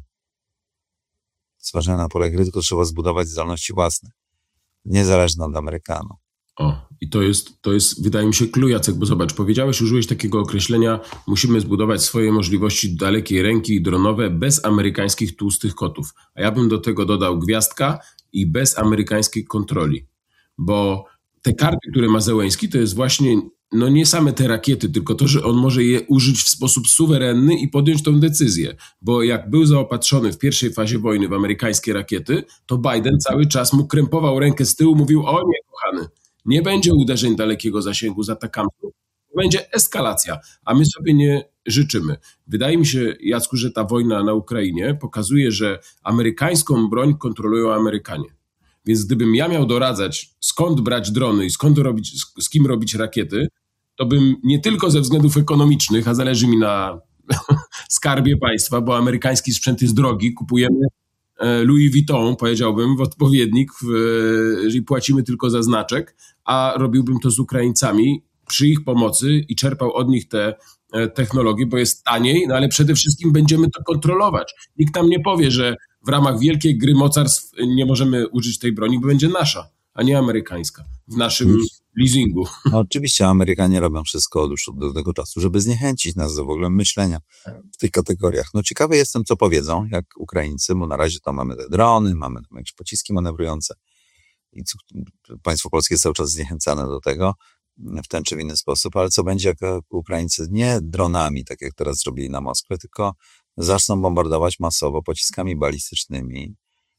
Stwarzają nam pole gry, tylko trzeba zbudować zdolności własne, niezależne od Amerykanów. O, i to jest, to jest, wydaje mi się, clue, Jacek, bo zobacz, powiedziałeś, użyłeś takiego określenia, musimy zbudować swoje możliwości dalekiej ręki dronowe bez amerykańskich tłustych kotów. A ja bym do tego dodał gwiazdka i bez amerykańskiej kontroli. Bo te karty, które ma Zełenski, to jest właśnie, no nie same te rakiety, tylko to, że on może je użyć w sposób suwerenny i podjąć tą decyzję. Bo jak był zaopatrzony w pierwszej fazie wojny w amerykańskie rakiety, to Biden cały czas mu krępował rękę z tyłu, mówił, o nie, kochany, nie będzie uderzeń dalekiego zasięgu z atakami, będzie eskalacja, a my sobie nie życzymy. Wydaje mi się, Jacku, że ta wojna na Ukrainie pokazuje, że amerykańską broń kontrolują Amerykanie. Więc gdybym ja miał doradzać, skąd brać drony i skąd robić, z, z kim robić rakiety, to bym nie tylko ze względów ekonomicznych, a zależy mi na skarbie państwa, bo amerykański sprzęt jest drogi, kupujemy e, Louis Vuitton, powiedziałbym, w odpowiednik, w, jeżeli płacimy tylko za znaczek, a robiłbym to z Ukraińcami przy ich pomocy i czerpał od nich te e, technologie, bo jest taniej, no ale przede wszystkim będziemy to kontrolować. Nikt nam nie powie, że w ramach wielkiej gry mocarstw nie możemy użyć tej broni, bo będzie nasza, a nie amerykańska, w naszym leasingu. No, oczywiście Amerykanie robią wszystko od już od tego czasu, żeby zniechęcić nas do w ogóle myślenia w tych kategoriach. No ciekawy jestem, co powiedzą, jak Ukraińcy, bo na razie to mamy te drony, mamy tam jakieś pociski manewrujące i co, państwo polskie jest cały czas zniechęcane do tego w ten czy w inny sposób, ale co będzie, jak Ukraińcy nie dronami, tak jak teraz zrobili na Moskwę, tylko zaczną bombardować masowo pociskami balistycznymi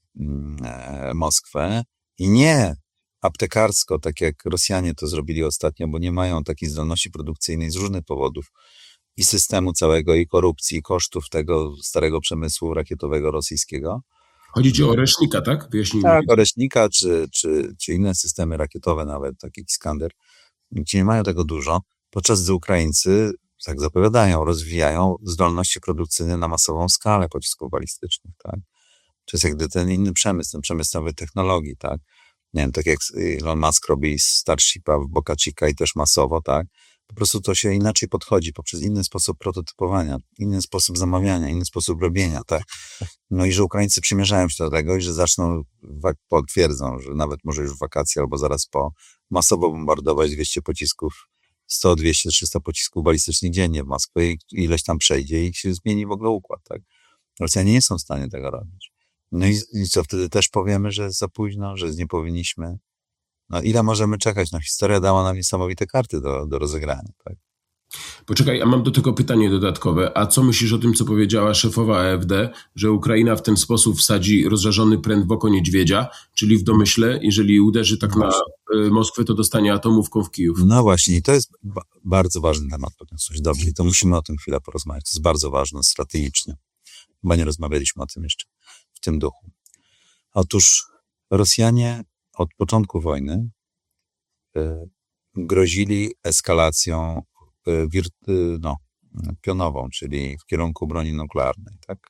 e, Moskwę i nie aptekarsko, tak jak Rosjanie to zrobili ostatnio, bo nie mają takiej zdolności produkcyjnej z różnych powodów i systemu całego, i korupcji, i kosztów tego starego przemysłu rakietowego rosyjskiego. Chodzi ci o Oresznika, tak? Wyjaśnijmy. Tak, Oreśnika, czy, czy, czy inne systemy rakietowe nawet, tak jak Iskander, gdzie nie mają tego dużo, podczas gdy Ukraińcy, tak zapowiadają, rozwijają zdolności produkcyjne na masową skalę pocisków balistycznych, tak? To jest jakby ten inny przemysł, ten przemysł nowych technologii, tak? Nie wiem, tak jak Elon Musk robi Starshipa w Boca Chica i też masowo, tak? Po prostu to się inaczej podchodzi, poprzez inny sposób prototypowania, inny sposób zamawiania, inny sposób robienia, tak? No i że Ukraińcy przymierzają się do tego i że zaczną, potwierdzą, że nawet może już w wakacje albo zaraz po, masowo bombardować dwieście pocisków, sto, dwieście, trzysta pocisków balistycznych dziennie w Moskwie i ileś tam przejdzie i się zmieni w ogóle układ, tak? Rosjanie nie są w stanie tego robić. No i, i co, wtedy też powiemy, że za późno, że nie powinniśmy. No ile możemy czekać? No historia dała nam niesamowite karty do, do rozegrania, tak? Poczekaj, a mam do tego pytanie dodatkowe. A co myślisz o tym, co powiedziała szefowa A F D, że Ukraina w ten sposób wsadzi rozżarzony pręt w oko niedźwiedzia, czyli w domyśle, jeżeli uderzy tak na y, Moskwę, to dostanie atomówką w Kijów? No właśnie, i to jest ba- bardzo ważny temat, podniosłeś dobrze, i to musimy o tym chwilę porozmawiać. To jest bardzo ważne strategicznie. Chyba nie rozmawialiśmy o tym jeszcze w tym duchu. Otóż Rosjanie od początku wojny y, grozili eskalacją y, wir- y, no, pionową, czyli w kierunku broni nuklearnej, tak?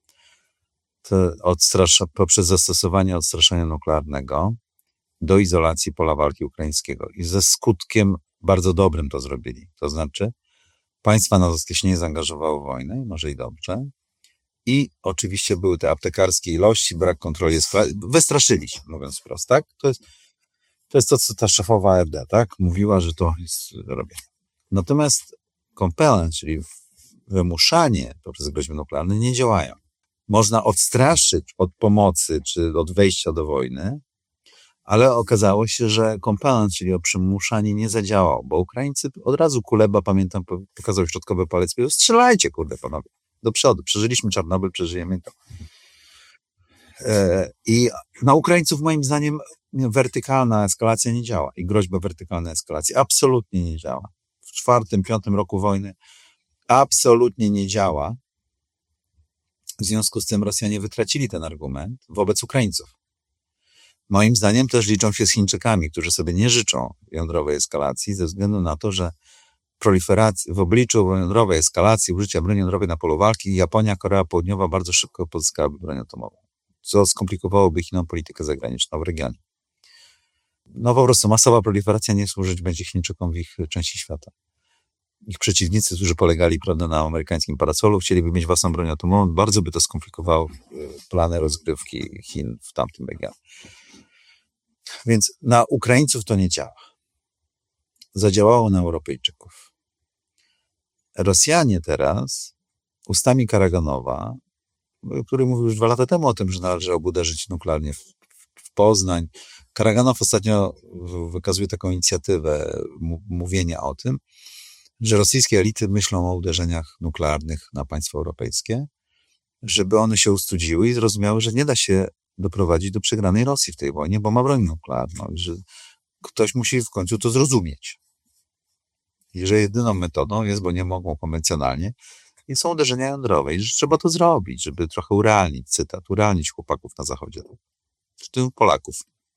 To odstrasza, poprzez zastosowanie odstraszania nuklearnego do izolacji pola walki ukraińskiego. I ze skutkiem bardzo dobrym to zrobili. To znaczy państwa natowskie się nie zaangażowało w wojnę, może i dobrze. I oczywiście były te aptekarskie ilości, brak kontroli. Wystraszyli się, mówiąc wprost, tak? To jest, to jest to, co ta szefowa A F D, tak? Mówiła, że to jest robione. Natomiast compellence, czyli wymuszanie poprzez groźby nuklearne nie działają. Można odstraszyć od pomocy czy od wejścia do wojny, Ale okazało się, że compellence, czyli o przymuszanie, nie zadziałał, bo Ukraińcy od razu Kuleba, pamiętam, pokazał środkowy palec, powiedział, strzelajcie, kurde, panowie, do przodu. Przeżyliśmy Czarnobyl, przeżyjemy to. I na Ukraińców, moim zdaniem, wertykalna eskalacja nie działa i groźba wertykalnej eskalacji absolutnie nie działa. W czwartym, piątym roku wojny absolutnie nie działa. W związku z tym Rosjanie wytracili ten argument wobec Ukraińców. Moim zdaniem też liczą się z Chińczykami, którzy sobie nie życzą jądrowej eskalacji ze względu na to, że proliferacji, w obliczu jądrowej eskalacji, użycia broni jądrowej na polu walki, Japonia, Korea Południowa bardzo szybko pozyskałaby broń atomową, co skomplikowałoby Chinom politykę zagraniczną w regionie. No po prostu masowa proliferacja nie służyć będzie Chińczykom w ich części świata. Ich przeciwnicy, którzy polegali, prawda, na amerykańskim parasolu, chcieliby mieć własną broń atomową, bardzo by to skomplikowało plany rozgrywki Chin w tamtym regionie. Więc na Ukraińców to nie działa. Zadziałało na Europejczyków. Rosjanie teraz, ustami Karaganowa, który mówił już dwa lata temu o tym, że należałoby uderzyć nuklearnie w, w Poznań. Karaganow ostatnio wykazuje taką inicjatywę m- mówienia o tym, że rosyjskie elity myślą o uderzeniach nuklearnych na państwa europejskie, żeby one się ustudziły i zrozumiały, że nie da się doprowadzić do przegranej Rosji w tej wojnie, bo ma broń nuklearną i że ktoś musi w końcu to zrozumieć. I że jedyną metodą jest, bo nie mogą konwencjonalnie, i są uderzenia jądrowe i że trzeba to zrobić, żeby trochę urealnić, cytat, urealnić chłopaków na zachodzie, w tym Polaków.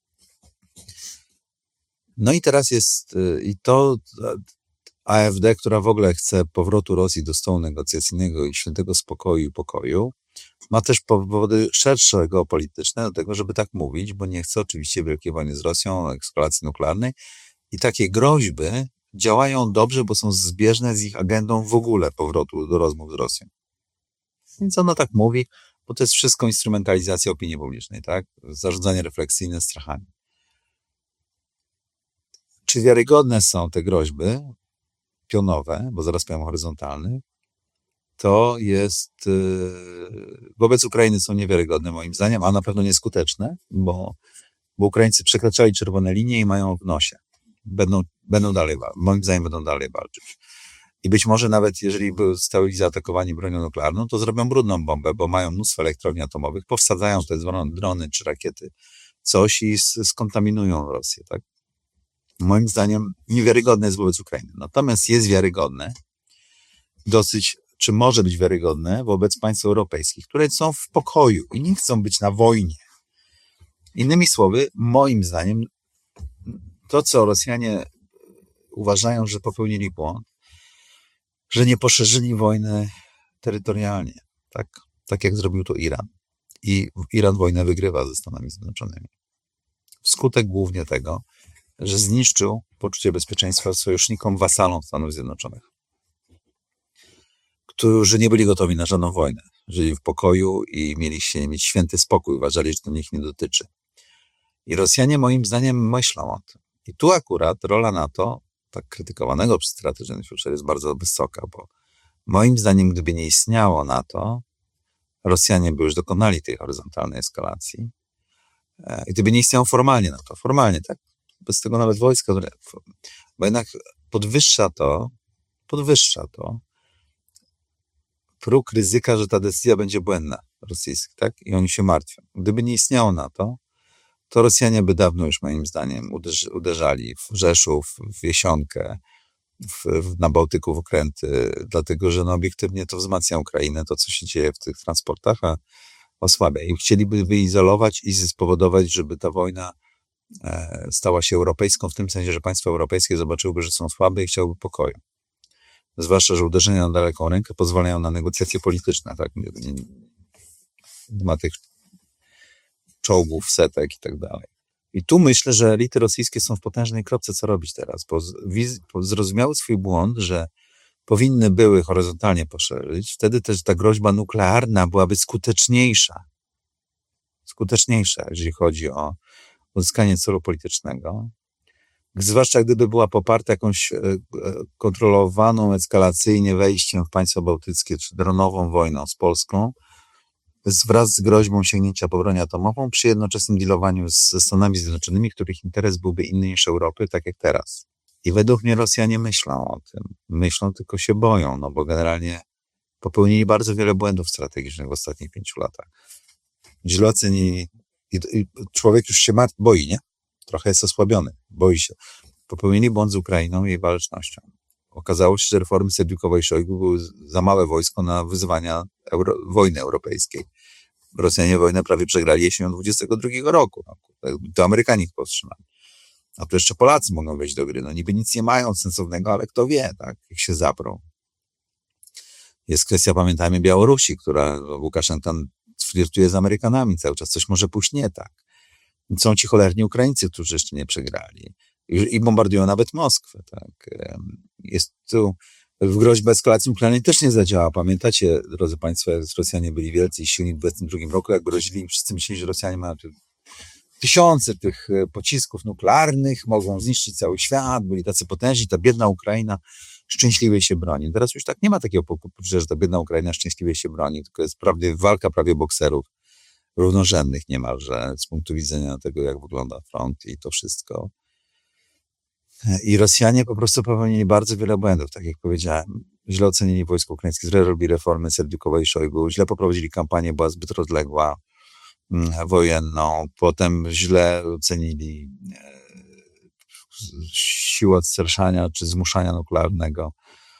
No i teraz jest, i to A F D, która w ogóle chce powrotu Rosji do stołu negocjacyjnego i świętego spokoju i pokoju, ma też powody szersze geopolityczne do tego, żeby tak mówić, bo nie chce oczywiście wielkiej wojny z Rosją, eskalacji nuklearnej i takie groźby działają dobrze, bo są zbieżne z ich agendą w ogóle powrotu do rozmów z Rosją. Więc ona tak mówi, bo to jest wszystko instrumentalizacja opinii publicznej, tak? Zarządzanie refleksyjne strachami. Czy wiarygodne są te groźby pionowe, bo zaraz powiem horyzontalne, to jest, yy, wobec Ukrainy są niewiarygodne moim zdaniem, a na pewno nieskuteczne, bo, bo Ukraińcy przekraczali czerwone linie i mają w nosie. Będą, będą dalej, moim zdaniem będą dalej walczyć. I być może nawet jeżeli by zostali zaatakowani bronią nuklearną, to zrobią brudną bombę, bo mają mnóstwo elektrowni atomowych, powsadzają te drony czy rakiety, coś i skontaminują Rosję, tak? Moim zdaniem niewiarygodne jest wobec Ukrainy. Natomiast jest wiarygodne, dosyć, czy może być wiarygodne wobec państw europejskich, które są w pokoju i nie chcą być na wojnie. Innymi słowy, moim zdaniem, to co Rosjanie uważają, że popełnili błąd, że nie poszerzyli wojny terytorialnie, tak, tak jak zrobił to Iran. I Iran wojnę wygrywa ze Stanami Zjednoczonymi. Wskutek głównie tego, że zniszczył poczucie bezpieczeństwa sojusznikom, wasalom Stanów Zjednoczonych, którzy nie byli gotowi na żadną wojnę. Żyli w pokoju i mieli się mieć święty spokój, uważali, że to ich nie dotyczy. I Rosjanie moim zdaniem myślą o tym. I tu akurat rola NATO, tak krytykowanego przez Strategy and Future, jest bardzo wysoka, bo moim zdaniem, gdyby nie istniało NATO, Rosjanie by już dokonali tej horyzontalnej eskalacji. I gdyby nie istniało formalnie NATO, formalnie, tak, bez tego nawet wojska, bo jednak podwyższa to, podwyższa to próg ryzyka, że ta decyzja będzie błędna rosyjska, tak? I oni się martwią. Gdyby nie istniało NATO, to Rosjanie by dawno już moim zdaniem uderzy, uderzali w Rzeszów, w Jesionkę, w, w, na Bałtyku w okręty, dlatego że no, obiektywnie to wzmacnia Ukrainę, to co się dzieje w tych transportach, a osłabia. I chcieliby wyizolować i spowodować, żeby ta wojna e, stała się europejską, w tym sensie, że państwa europejskie zobaczyłyby, że są słabe i chciałyby pokoju. Zwłaszcza, że uderzenia na daleką rękę pozwalają na negocjacje polityczne, tak? Nie, nie, nie ma tych czołgów, setek i tak dalej. I tu myślę, że elity rosyjskie są w potężnej kropce, co robić teraz, bo, z, bo zrozumiały swój błąd, że powinny były horyzontalnie poszerzyć, wtedy też ta groźba nuklearna byłaby skuteczniejsza. Skuteczniejsza, jeżeli chodzi o uzyskanie celu politycznego. Zwłaszcza gdyby była poparta jakąś kontrolowaną eskalacyjnie wejściem w państwa bałtyckie, czy dronową wojną z Polską, z, wraz z groźbą sięgnięcia po broń atomową przy jednoczesnym dealowaniu ze Stanami Zjednoczonymi, których interes byłby inny niż Europy, tak jak teraz. I według mnie Rosjanie myślą o tym. Myślą, tylko się boją, no bo generalnie popełnili bardzo wiele błędów strategicznych w ostatnich pięciu latach. Źle ocenili. I, i człowiek już się martwi, boi, nie? Trochę jest osłabiony, boi się. Popełnili błąd z Ukrainą i jej walecznością. Okazało się, że reformy Serdiukowa i Szojgu były za małe wojsko na wyzwania euro, wojny europejskiej. Rosjanie wojnę prawie przegrali jesienią dwudziestego drugiego roku. No, to Amerykanie ich powstrzymali. A tu jeszcze Polacy mogą wejść do gry. No niby nic nie mają sensownego, ale kto wie, tak? Jak się zaprą. Jest kwestia, pamiętajmy, Białorusi, która Łukaszenka flirtuje z Amerykanami cały czas. Coś może pójść nie tak. Są ci cholerni Ukraińcy, którzy jeszcze nie przegrali. I, i bombardują nawet Moskwę, tak. Jest tu w groźbę eskalacji nuklearnej też nie zadziała. Pamiętacie, drodzy Państwo, jak Rosjanie byli wielcy i silni w dwudziestym drugim roku, jak grozili, wszyscy myśleli, że Rosjanie mają tysiące tych pocisków nuklearnych, mogą zniszczyć cały świat, byli tacy potężni, ta biedna Ukraina szczęśliwie się broni. Teraz już tak nie ma takiego poczucia, że ta biedna Ukraina szczęśliwie się broni, tylko jest prawie walka prawie bokserów, równorzędnych niemalże, z punktu widzenia tego, jak wygląda front i to wszystko. I Rosjanie po prostu popełnili bardzo wiele błędów, tak jak powiedziałem. Źle ocenili wojsko ukraińskie, źle robili reformy Serdiukowa i Szojgu, źle poprowadzili kampanię, była zbyt rozległa, wojenną, potem źle ocenili e, siłę odstraszania czy zmuszania nuklearnego.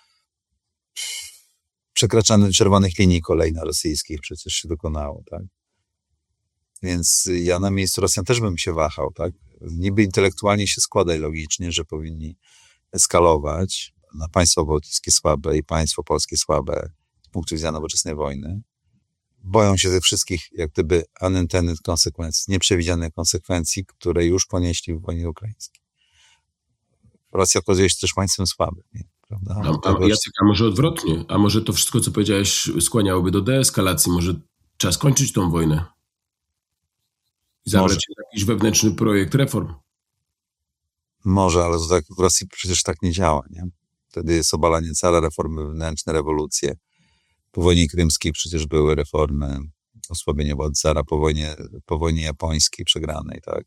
Przekraczanie czerwonych linii kolejno rosyjskich przecież się dokonało, tak? Więc ja na miejscu Rosjan też bym się wahał, tak? Niby intelektualnie się składa i logicznie, że powinni eskalować na państwo bałtyckie słabe i państwo polskie słabe z punktu widzenia nowoczesnej wojny. Boją się tych wszystkich, jak gdyby, unintended konsekwencji, nieprzewidzianych konsekwencji, które już ponieśli w wojnie ukraińskiej. Rosja okazuje się też państwem słabym, nie? Prawda? A, a, Jacek, a może odwrotnie? A może to wszystko, co powiedziałeś, skłaniałoby do deeskalacji? Może trzeba skończyć tą wojnę? I zabrać się na jakiś wewnętrzny projekt reform? Może, ale to tak w Rosji przecież tak nie działa, nie? Wtedy jest obalanie cara, reformy wewnętrzne, rewolucje. Po wojnie krymskiej przecież były reformy, osłabienie władzy cara, po wojnie, po wojnie japońskiej przegranej, tak?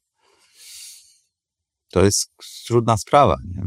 To jest trudna sprawa, nie?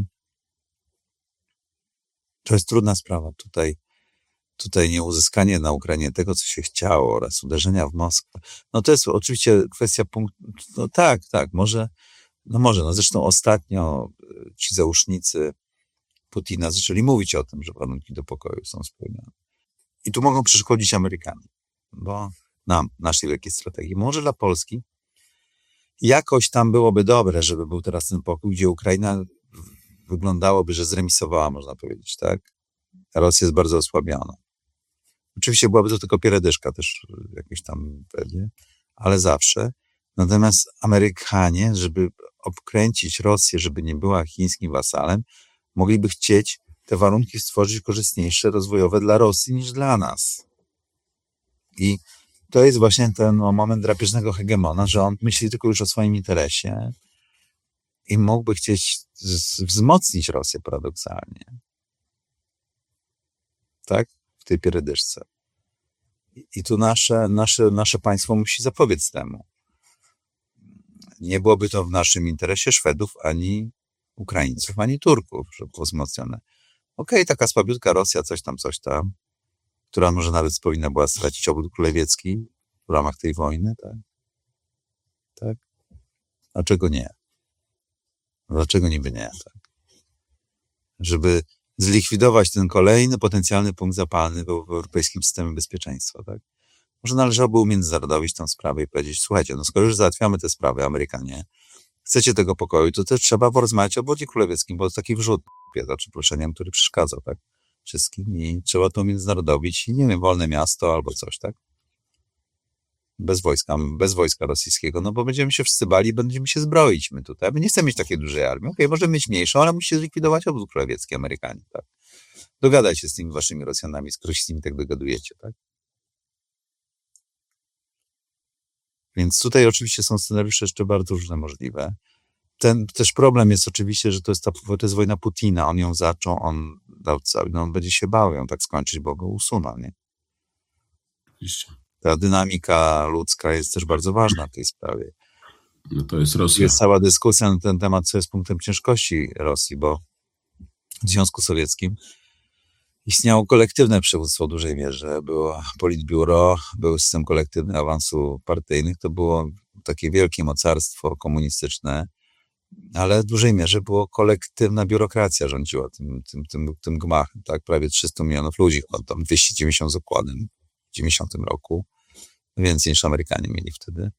To jest trudna sprawa. Tutaj, tutaj nieuzyskanie na Ukrainie tego, co się chciało oraz uderzenia w Moskwę. No to jest oczywiście kwestia punktu, no tak, tak, może, no może, no zresztą ostatnio ci załóżnicy Putina zaczęli mówić o tym, że warunki do pokoju są spełnione. I tu mogą przeszkodzić Amerykanie, bo nam, naszej wielkiej strategii. Może dla Polski jakoś tam byłoby dobre, żeby był teraz ten pokój, gdzie Ukraina wyglądałoby, że zremisowała, można powiedzieć, tak? A Rosja jest bardzo osłabiona. Oczywiście byłaby to tylko pieredyszka też jakieś tam pewnie, ale zawsze. Natomiast Amerykanie, żeby obkręcić Rosję, żeby nie była chińskim wasalem, mogliby chcieć te warunki stworzyć korzystniejsze, rozwojowe dla Rosji niż dla nas. I to jest właśnie ten no, moment drapieżnego hegemona, że on myśli tylko już o swoim interesie i mógłby chcieć z- wzmocnić Rosję paradoksalnie. Tak? W tej pieredyszce. I, i tu nasze, nasze, nasze państwo musi zapobiec temu. Nie byłoby to w naszym interesie Szwedów, ani Ukraińców, ani Turków, żeby było wzmocnione. Okej, okay, taka słabiutka Rosja, coś tam, coś tam, która może nawet powinna była stracić obwód królewiecki w ramach tej wojny, tak? Tak? Dlaczego nie? Dlaczego niby nie, tak? Żeby zlikwidować ten kolejny potencjalny punkt zapalny w, w europejskim systemie bezpieczeństwa, tak? Może należałoby umiędzynarodowić tę sprawę i powiedzieć, słuchajcie, no skoro już załatwiamy te sprawy, Amerykanie, chcecie tego pokoju, to też trzeba porozmawiać o obwodzie królewieckim, bo to taki wrzut, za przeproszeniem, który przeszkadzał, tak? Wszystkim i trzeba to umiędzynarodowić i nie wiem, wolne miasto albo coś, tak? Bez wojska, bez wojska rosyjskiego, no bo będziemy się wszyscy bali, będziemy się zbroić my tutaj. My nie chcemy mieć takiej dużej armii. Okej, okay, możemy mieć mniejszą, ale musicie zlikwidować obwód królewiecki, Amerykanie, tak? Dogadaj się z tymi waszymi Rosjanami, skoro się z nimi tak dogadujecie, tak? Więc tutaj oczywiście są scenariusze jeszcze bardzo różne możliwe. Ten też problem jest oczywiście, że to jest, ta, to jest wojna Putina. On ją zaczął, on dał cały, no on będzie się bał ją tak skończyć, bo go usunął, nie? Oczywiście. ta dynamika ludzka jest też bardzo ważna w tej sprawie. No to jest Rosja. Jest cała dyskusja na ten temat, co jest punktem ciężkości Rosji, bo w Związku Sowieckim istniało kolektywne przywództwo w dużej mierze. Było politbiuro, był system kolektywny awansu partyjnych, to było takie wielkie mocarstwo komunistyczne, ale w dużej mierze było kolektywna biurokracja rządziła tym, tym, tym, tym gmachem, tak? Prawie trzysta milionów ludzi, tam dwieście dziewięćdziesiąt z okładem w dziewięćdziesiątym roku, więcej niż Amerykanie mieli wtedy.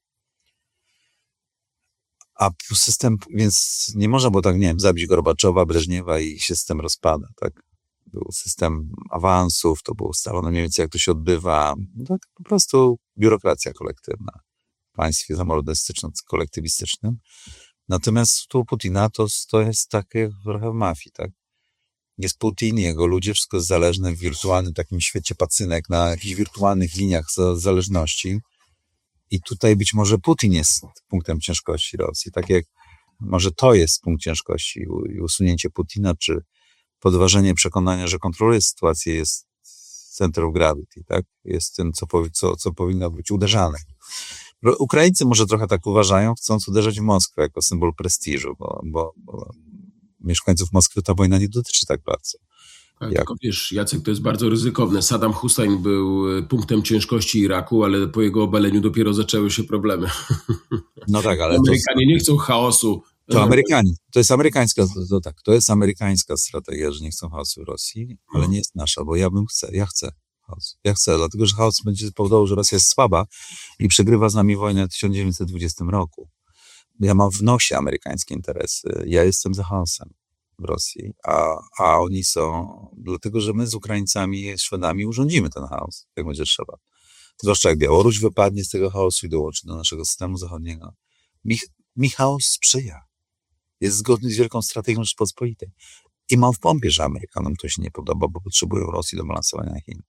A system, więc nie można było tak, nie wiem, zabić Gorbaczowa, Breżniewa i się system rozpada, tak? Był system awansów, to było ustalone mniej więcej, jak to się odbywa. Tak, po prostu biurokracja kolektywna w państwie zamordystyczno-kolektywistycznym. Natomiast tu Putina to, to jest takie trochę w mafii, tak? Jest Putin, jego ludzie, wszystko jest zależne w wirtualnym takim świecie pacynek, na jakichś wirtualnych liniach zależności. I tutaj być może Putin jest punktem ciężkości Rosji. Tak jak może to jest punkt ciężkości i usunięcie Putina, czy podważenie przekonania, że kontroluje sytuację, jest center of gravity, tak? Jest tym, co, powi- co, co powinno być uderzane. Ukraińcy może trochę tak uważają, chcąc uderzać w Moskwę jako symbol prestiżu, bo, bo, bo mieszkańców Moskwy ta wojna nie dotyczy tak bardzo. Tak, tylko wiesz, Jacek, to jest bardzo ryzykowne. Saddam Hussein był punktem ciężkości Iraku, ale po jego obaleniu dopiero zaczęły się problemy. No tak, ale Amerykanie to, nie chcą chaosu. To Amerykanie. To jest amerykańska, to, to tak, to jest amerykańska strategia, że nie chcą chaosu w Rosji, ale nie jest nasza, bo ja bym chcę, ja chcę chaos. Ja chcę, dlatego że chaos będzie powodował, że Rosja jest słaba i przegrywa z nami wojnę w tysiąc dziewięćset dwudziestym roku. Ja mam w nosie amerykańskie interesy. Ja jestem za chaosem w Rosji, a, a oni są, dlatego że my z Ukraińcami i Szwedami urządzimy ten chaos, jak będzie trzeba. Zwłaszcza jak Białoruś wypadnie z tego chaosu i dołączy do naszego systemu zachodniego. Mi, mi chaos sprzyja. Jest zgodny z wielką strategią Rzeczpospolitej. I mam w pompie, że Amerykanom to się nie podoba, bo potrzebują Rosji do balansowania Chin.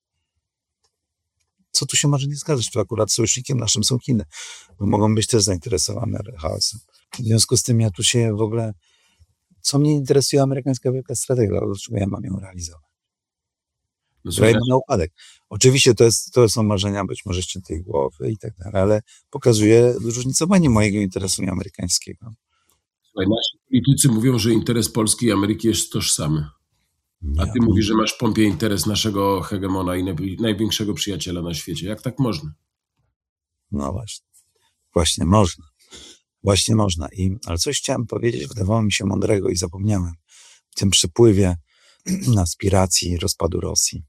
Co tu się może nie zgadzać? To akurat sojusznikiem naszym są Chiny, bo mogą być też zainteresowane chaosem. W związku z tym ja tu się w ogóle... Co mnie interesuje amerykańska wielka strategia, dlaczego ja mam ją realizować? No, Grajmy na upadek. Oczywiście to, jest, to są marzenia być może ściętej głowy i tak dalej, ale pokazuje różnicowanie mojego interesu i amerykańskiego. Słuchaj, nasi politycy mówią, że interes Polski i Ameryki jest tożsamy. A ty Ja, mówisz, że masz w pompie interes naszego hegemona i największego przyjaciela na świecie. Jak tak można? No właśnie. Właśnie można. Właśnie można. I, ale coś chciałem powiedzieć, wydawało mi się mądrego i zapomniałem. W tym przypływie aspiracji rozpadu Rosji.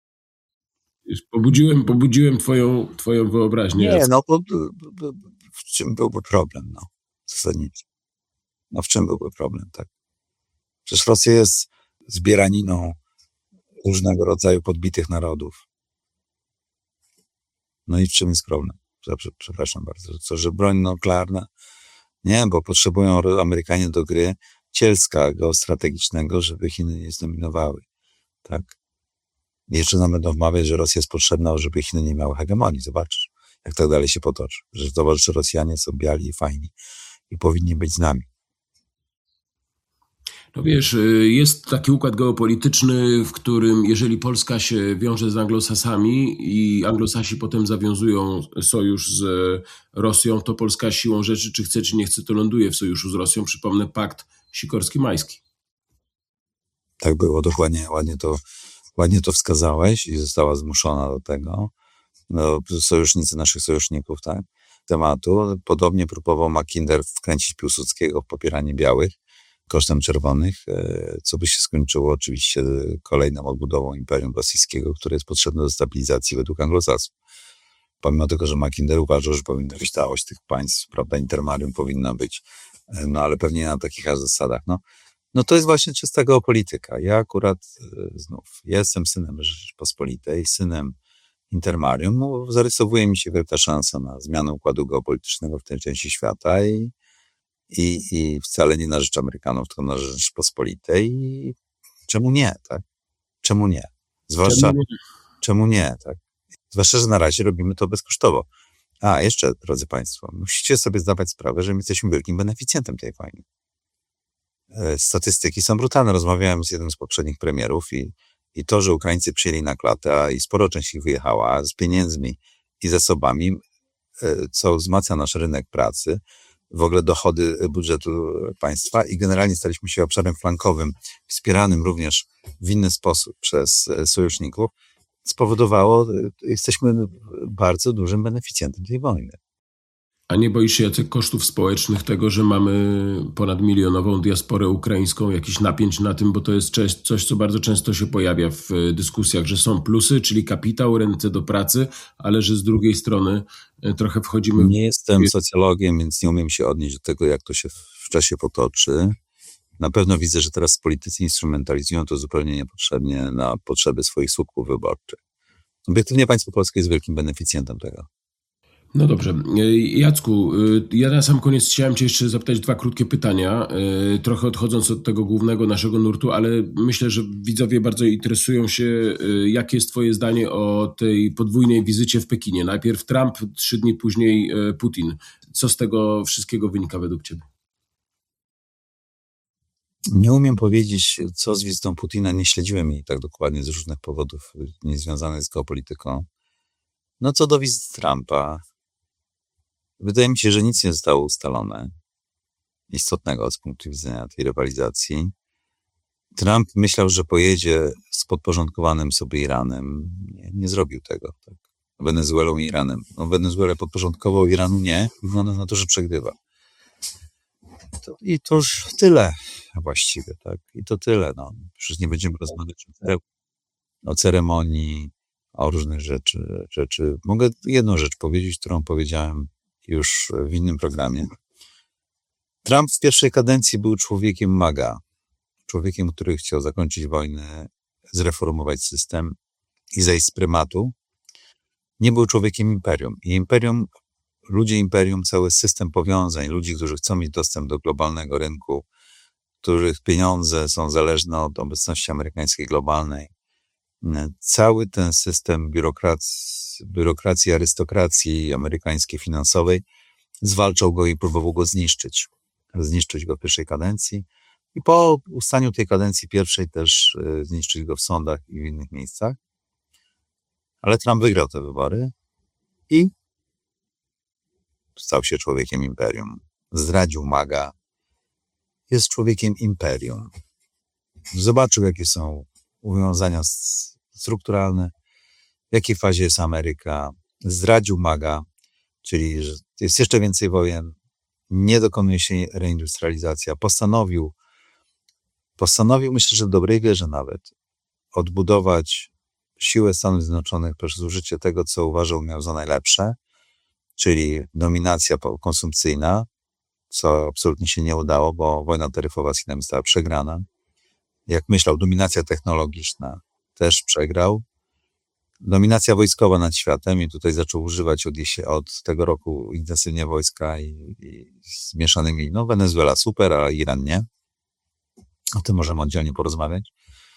Już pobudziłem, pobudziłem twoją, twoją wyobraźnię. Nie, no bo, bo, w czym byłby problem, no, zasadniczo. No w czym byłby problem, tak? Przecież Rosja jest zbieraniną różnego rodzaju podbitych narodów. No i w czym jest problem? Przepraszam bardzo. Co, że broń nuklearna? Nie, bo potrzebują Amerykanie do gry Cielska geostrategicznego, żeby Chiny nie zdominowały. Tak? I jeszcze nam będą wmawiać, że Rosja jest potrzebna, żeby Chiny nie miały hegemonii. Zobaczysz, jak tak dalej się potoczy. Że zobacz, że Rosjanie są biali i fajni i powinni być z nami. No wiesz, jest taki układ geopolityczny, w którym jeżeli Polska się wiąże z Anglosasami i Anglosasi potem zawiązują sojusz z Rosją, to Polska siłą rzeczy, czy chce, czy nie chce, to ląduje w sojuszu z Rosją. Przypomnę pakt Sikorski-Majski. Tak było, dokładnie, ładnie to, ładnie to wskazałeś i została zmuszona do tego. No, sojusznicy naszych sojuszników, tak, tematu. Podobnie próbował Mackinder wkręcić Piłsudskiego w popieranie białych kosztem czerwonych, co by się skończyło oczywiście kolejną odbudową Imperium Rosyjskiego, które jest potrzebne do stabilizacji według Anglosasów. Pomimo tego, że Mackinder uważał, że powinna być ta oś tych państw, prawda, intermarium powinna być, no ale pewnie na takich zasadach. No, no to jest właśnie czysta geopolityka. Ja akurat znów jestem synem Rzeczypospolitej, synem intermarium. No, zarysowuje mi się wielka szansa na zmianę układu geopolitycznego w tej części świata i I, I wcale nie na rzecz Amerykanów, tylko na rzecz Pospolitej. I czemu nie, tak? Czemu nie? Zwłaszcza, czemu nie? czemu nie, tak? Zwłaszcza, że na razie robimy to bezkosztowo. A, jeszcze, drodzy Państwo, musicie sobie zdawać sprawę, że my jesteśmy wielkim beneficjentem tej wojny. Statystyki są brutalne. Rozmawiałem z jednym z poprzednich premierów i, i to, że Ukraińcy przyjęli na klatę, a i sporo część ich wyjechała z pieniędzmi i zasobami, co wzmacnia nasz rynek pracy, w ogóle dochody budżetu państwa i generalnie staliśmy się obszarem flankowym, wspieranym również w inny sposób przez sojuszników, spowodowało, jesteśmy bardzo dużym beneficjentem tej wojny. A nie boisz się, Jacek, kosztów społecznych tego, że mamy ponadmilionową diasporę ukraińską, jakichś napięć na tym, bo to jest coś, co bardzo często się pojawia w dyskusjach, że są plusy, czyli kapitał, ręce do pracy, ale że z drugiej strony trochę wchodzimy... Nie jestem socjologiem, więc nie umiem się odnieść do tego, jak to się w czasie potoczy. Na pewno widzę, że teraz politycy instrumentalizują to zupełnie niepotrzebnie na potrzeby swoich słupków wyborczych. Obiektywnie państwo polskie jest wielkim beneficjentem tego. No dobrze. Jacku, ja na sam koniec chciałem cię jeszcze zapytać dwa krótkie pytania, trochę odchodząc od tego głównego naszego nurtu, ale myślę, że widzowie bardzo interesują się, jakie jest twoje zdanie o tej podwójnej wizycie w Pekinie. Najpierw Trump, trzy dni później Putin. Co z tego wszystkiego wynika według ciebie? Nie umiem powiedzieć, co z wizytą Putina. Nie śledziłem jej tak dokładnie z różnych powodów niezwiązanych z geopolityką. No co do wizyty Trumpa, wydaje mi się, że nic nie zostało ustalone istotnego z punktu widzenia tej rywalizacji. Trump myślał, że pojedzie z podporządkowanym sobie Iranem. Nie, nie zrobił tego. Tak. Wenezuelą i Iranem. No, Wenezuelę podporządkował, Iranu nie. Wygląda na to, że przegrywa. To, I to już tyle właściwie. Tak. I to tyle. No. Przecież nie będziemy rozmawiać o ceremonii, o różnych rzeczy, rzeczy. Mogę jedną rzecz powiedzieć, którą powiedziałem już w innym programie. Trump w pierwszej kadencji był człowiekiem MAGA. Człowiekiem, który chciał zakończyć wojnę, zreformować system i zejść z prymatu. Nie był człowiekiem imperium. I imperium, ludzie imperium, cały system powiązań, ludzi, którzy chcą mieć dostęp do globalnego rynku, których pieniądze są zależne od obecności amerykańskiej globalnej. Cały ten system biurokracji, biurokracji, arystokracji amerykańskiej finansowej zwalczał go i próbował go zniszczyć. Zniszczyć go w pierwszej kadencji i po ustaniu tej kadencji pierwszej też zniszczyć go w sądach i w innych miejscach. Ale Trump wygrał te wybory i stał się człowiekiem imperium. Zdradził MAGA. Jest człowiekiem imperium. Zobaczył, jakie są uwiązania strukturalne, w jakiej fazie jest Ameryka. Zdradził MAGA, czyli że jest jeszcze więcej wojen, nie dokonuje się reindustrializacja. Postanowił, postanowił, myślę, że w dobrej wierze nawet, odbudować siłę Stanów Zjednoczonych przez użycie tego, co uważał miał za najlepsze, czyli dominacja konsumpcyjna, co absolutnie się nie udało, bo wojna taryfowa z Chinami została przegrana. Jak myślał, dominacja technologiczna też przegrał. Dominacja wojskowa nad światem i tutaj zaczął używać od, od tego roku intensywnie wojska i, i z mieszanymi, no Wenezuela super, ale Iran nie. O tym możemy oddzielnie porozmawiać.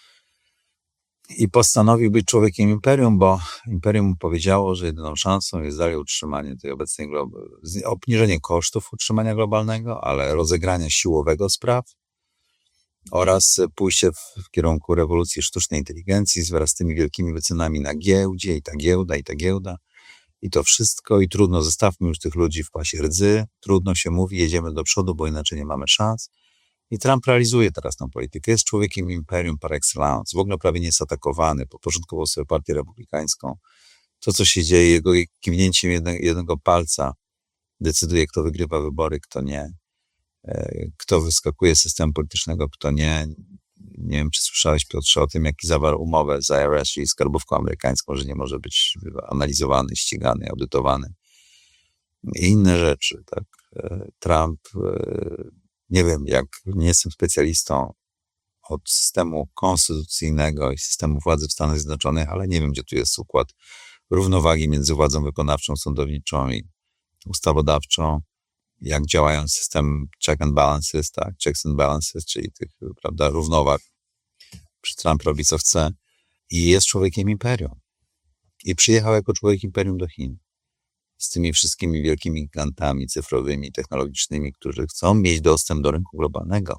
I postanowił być człowiekiem imperium, bo imperium mu powiedziało, że jedyną szansą jest dalej utrzymanie tej obecnej, obniżenie kosztów utrzymania globalnego, ale rozegrania siłowego spraw oraz pójście w, w kierunku rewolucji sztucznej inteligencji wraz z tymi wielkimi wycenami na giełdzie i ta giełda i ta giełda i to wszystko i trudno, zostawmy już tych ludzi w pasie rdzy, trudno się mówi, jedziemy do przodu, bo inaczej nie mamy szans. I Trump realizuje teraz tę politykę. Jest człowiekiem imperium par excellence. W ogóle prawie nie jest atakowany. Podporządkował sobie partię republikańską. To, co się dzieje, jego kiwnięciem jednego, jednego palca decyduje, kto wygrywa wybory, kto nie. Kto wyskakuje z systemu politycznego, kto nie. Nie wiem, czy słyszałeś, Piotrze, o tym, jaki zawarł umowę z I R S, czyli skarbówką amerykańską, że nie może być analizowany, ścigany, audytowany. I inne rzeczy. Tak. Trump... Nie wiem, jak nie jestem specjalistą od systemu konstytucyjnego i systemu władzy w Stanach Zjednoczonych, ale nie wiem, gdzie tu jest układ równowagi między władzą wykonawczą, sądowniczą i ustawodawczą, jak działają system check and balances, tak, checks and balances, czyli tych, prawda, równowag. Trump robi co chce i jest człowiekiem imperium. I przyjechał jako człowiek imperium do Chin. Z tymi wszystkimi wielkimi gigantami cyfrowymi, technologicznymi, którzy chcą mieć dostęp do rynku globalnego.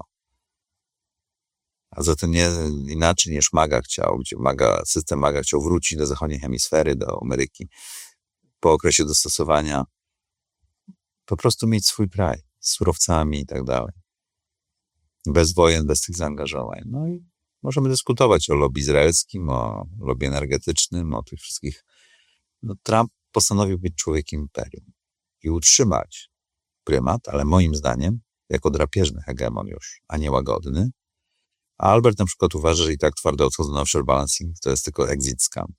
A zatem nie inaczej niż MAGA chciał, gdzie MAGA, system MAGA chciał wrócić do zachodniej hemisfery, do Ameryki. po okresie dostosowania po prostu mieć swój kraj z surowcami i tak dalej. Bez wojen, bez tych zaangażowań. No i możemy dyskutować o lobby izraelskim, o lobby energetycznym, o tych wszystkich. No, Trump postanowił być człowiekiem imperium i utrzymać prymat, ale moim zdaniem jako drapieżny hegemon już, a nie łagodny. A Albert na przykład uważa, że i tak twardo odchodzą offshore balancing to jest tylko exit scam.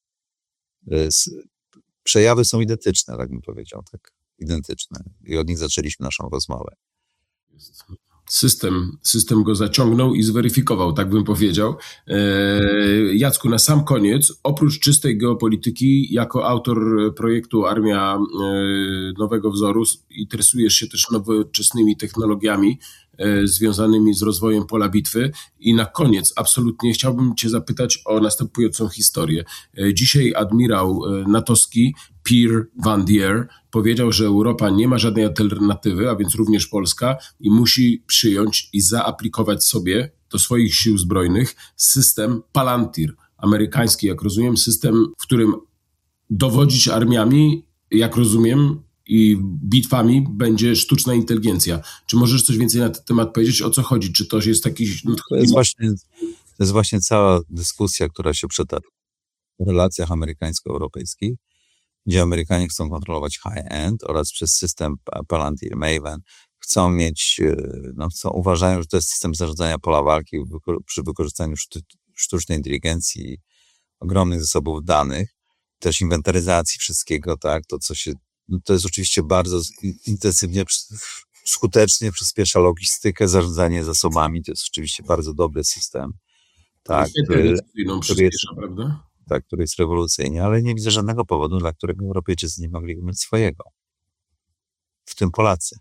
Przejawy są identyczne, tak bym powiedział, tak, identyczne. I od nich zaczęliśmy naszą rozmowę. System, system go zaciągnął i zweryfikował, tak bym powiedział. E, Jacku, na sam koniec, oprócz czystej geopolityki, jako autor projektu Armia e, Nowego Wzoru, interesujesz się też nowoczesnymi technologiami e, związanymi z rozwojem pola bitwy. I na koniec, absolutnie chciałbym cię zapytać o następującą historię. E, dzisiaj admirał e, natowski Pierre Van Dier powiedział, że Europa nie ma żadnej alternatywy, a więc również Polska, i musi przyjąć i zaaplikować sobie do swoich sił zbrojnych system Palantir, amerykański, jak rozumiem, system, w którym dowodzić armiami, jak rozumiem, i bitwami będzie sztuczna inteligencja. Czy możesz coś więcej na ten temat powiedzieć? O co chodzi? Czy to jest taki... To jest właśnie, to jest właśnie cała dyskusja, która się przetacza w relacjach amerykańsko-europejskich, gdzie Amerykanie chcą kontrolować high-end oraz przez system Palantir, Maven chcą mieć, no chcą, uważają, że to jest system zarządzania pola walki przy wykorzystaniu sztucznej inteligencji, ogromnych zasobów danych, też inwentaryzacji wszystkiego, tak, to co się, no to jest oczywiście bardzo intensywnie, skutecznie przyspiesza logistykę, zarządzanie zasobami, to jest oczywiście bardzo dobry system, tak, który, który jest, prawda? tak, który jest rewolucyjny, ale nie widzę żadnego powodu, dla którego Europejczycy nie mogliby mieć swojego. W tym Polacy.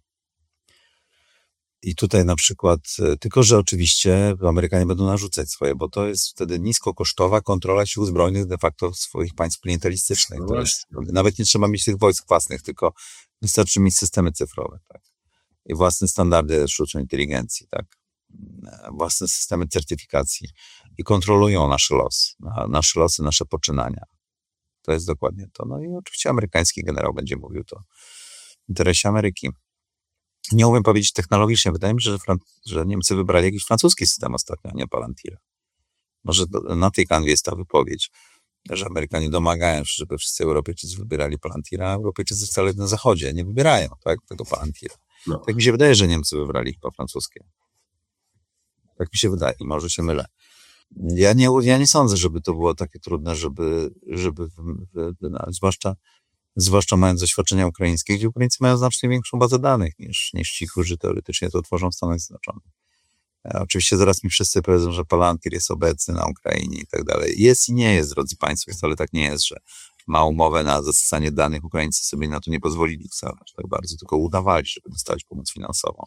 I tutaj na przykład, tylko że oczywiście Amerykanie będą narzucać swoje, bo to jest wtedy niskokosztowa kontrola sił zbrojnych de facto swoich państw klientelistycznych. To jest, nawet nie trzeba mieć tych wojsk własnych, tylko wystarczy mieć systemy cyfrowe, tak. I własne standardy sztucznej inteligencji, tak. Własne systemy certyfikacji i kontrolują nasz los, nasze losy, nasze poczynania. To jest dokładnie to. No i oczywiście amerykański generał będzie mówił to w interesie Ameryki. Nie umiem powiedzieć technologicznie. Wydaje mi się, że, Fran- że Niemcy wybrali jakiś francuski system ostatnio, a nie Palantira. Może do, na tej kanwie jest ta wypowiedź, że Amerykanie domagają się, żeby wszyscy Europejczycy wybierali Palantira, a Europejczycy wcale na zachodzie nie wybierają, tak, tego Palantira. No. Tak mi się wydaje, że Niemcy wybrali chyba francuskie. Tak mi się wydaje, może się mylę. Ja nie, ja nie sądzę, żeby to było takie trudne, żeby, żeby no, zwłaszcza, zwłaszcza mając doświadczenia ukraińskie, gdzie Ukraińcy mają znacznie większą bazę danych niż, niż ci, którzy teoretycznie to tworzą w Stanach Zjednoczonych. Ja, oczywiście zaraz mi wszyscy powiedzą, że Palantir jest obecny na Ukrainie i tak dalej. Jest i nie jest, drodzy Państwo, wcale tak nie jest, że ma umowę na zasysanie danych. Ukraińcy sobie na to nie pozwolili wcale tak bardzo, tylko udawali, żeby dostać pomoc finansową.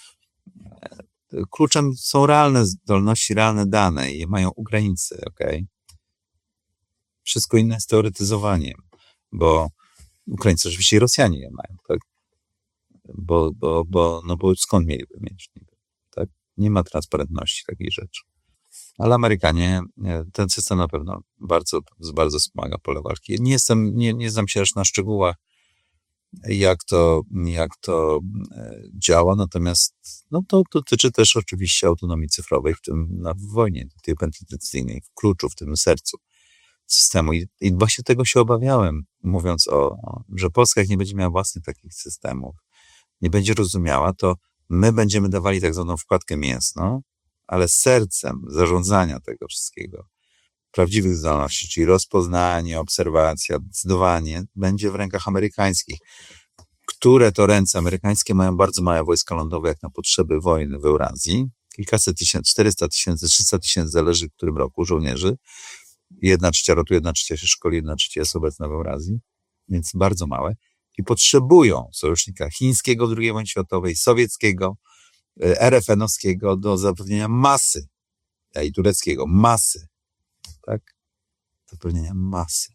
Kluczem są realne zdolności, realne dane i je mają Ukraińcy, okej? Wszystko inne jest teoretyzowaniem, bo Ukraińcy oczywiście i Rosjanie je mają, tak? Bo, bo, bo, no bo skąd mieliby mieć, tak? Nie ma transparentności takiej rzeczy. Ale Amerykanie, ten system na pewno bardzo, bardzo wspomaga pole walki. Nie jestem, nie, nie znam się aż na szczegółach, jak to, jak to działa, natomiast no to dotyczy też oczywiście autonomii cyfrowej, w tym na w wojnie tej penetracyjnej, w kluczu, w tym sercu systemu. I, i właśnie tego się obawiałem, mówiąc o, o, że Polska, jak nie będzie miała własnych takich systemów, nie będzie rozumiała, to my będziemy dawali tak zwaną wkładkę mięsną, ale sercem zarządzania tego wszystkiego, prawdziwych zdolności, czyli rozpoznanie, obserwacja, decydowanie będzie w rękach amerykańskich, które to ręce amerykańskie mają bardzo małe wojska lądowe jak na potrzeby wojny w Eurazji. Kilkaset tysięcy, czterysta tysięcy, trzysta tysięcy, zależy w którym roku, żołnierzy. Jedna trzecia rotuje, jedna trzecia się szkoli, jedna trzecia jest obecna w Eurazji, więc bardzo małe. I potrzebują sojusznika chińskiego w drugiej wojnie światowej, sowieckiego, er ef en-owskiego do zapewnienia masy, i tureckiego, masy. Tak? Zapewnienia masy.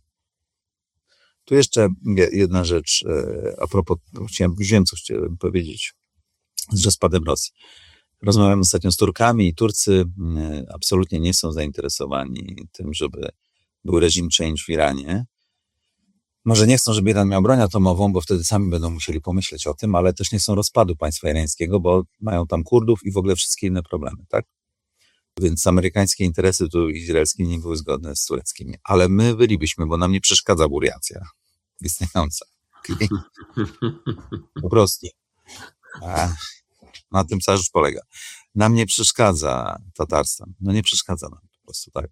Tu jeszcze jedna rzecz, a propos, chciałem, wiem, co chciałem powiedzieć z rozpadem Rosji. Rozmawiam ostatnio z Turkami i Turcy absolutnie nie są zainteresowani tym, żeby był reżim change w Iranie. Może nie chcą, żeby Iran miał broń atomową, bo wtedy sami będą musieli pomyśleć o tym, ale też nie chcą rozpadu państwa irańskiego, bo mają tam Kurdów i w ogóle wszystkie inne problemy, tak? Więc amerykańskie interesy tu izraelskie nie były zgodne z tureckimi. Ale my bylibyśmy, bo nam nie przeszkadza Buriacja istniejąca. Okay? Po prostu. A na tym cała rzecz polega. Nam nie przeszkadza Tatarstan. No nie przeszkadza nam po prostu, tak.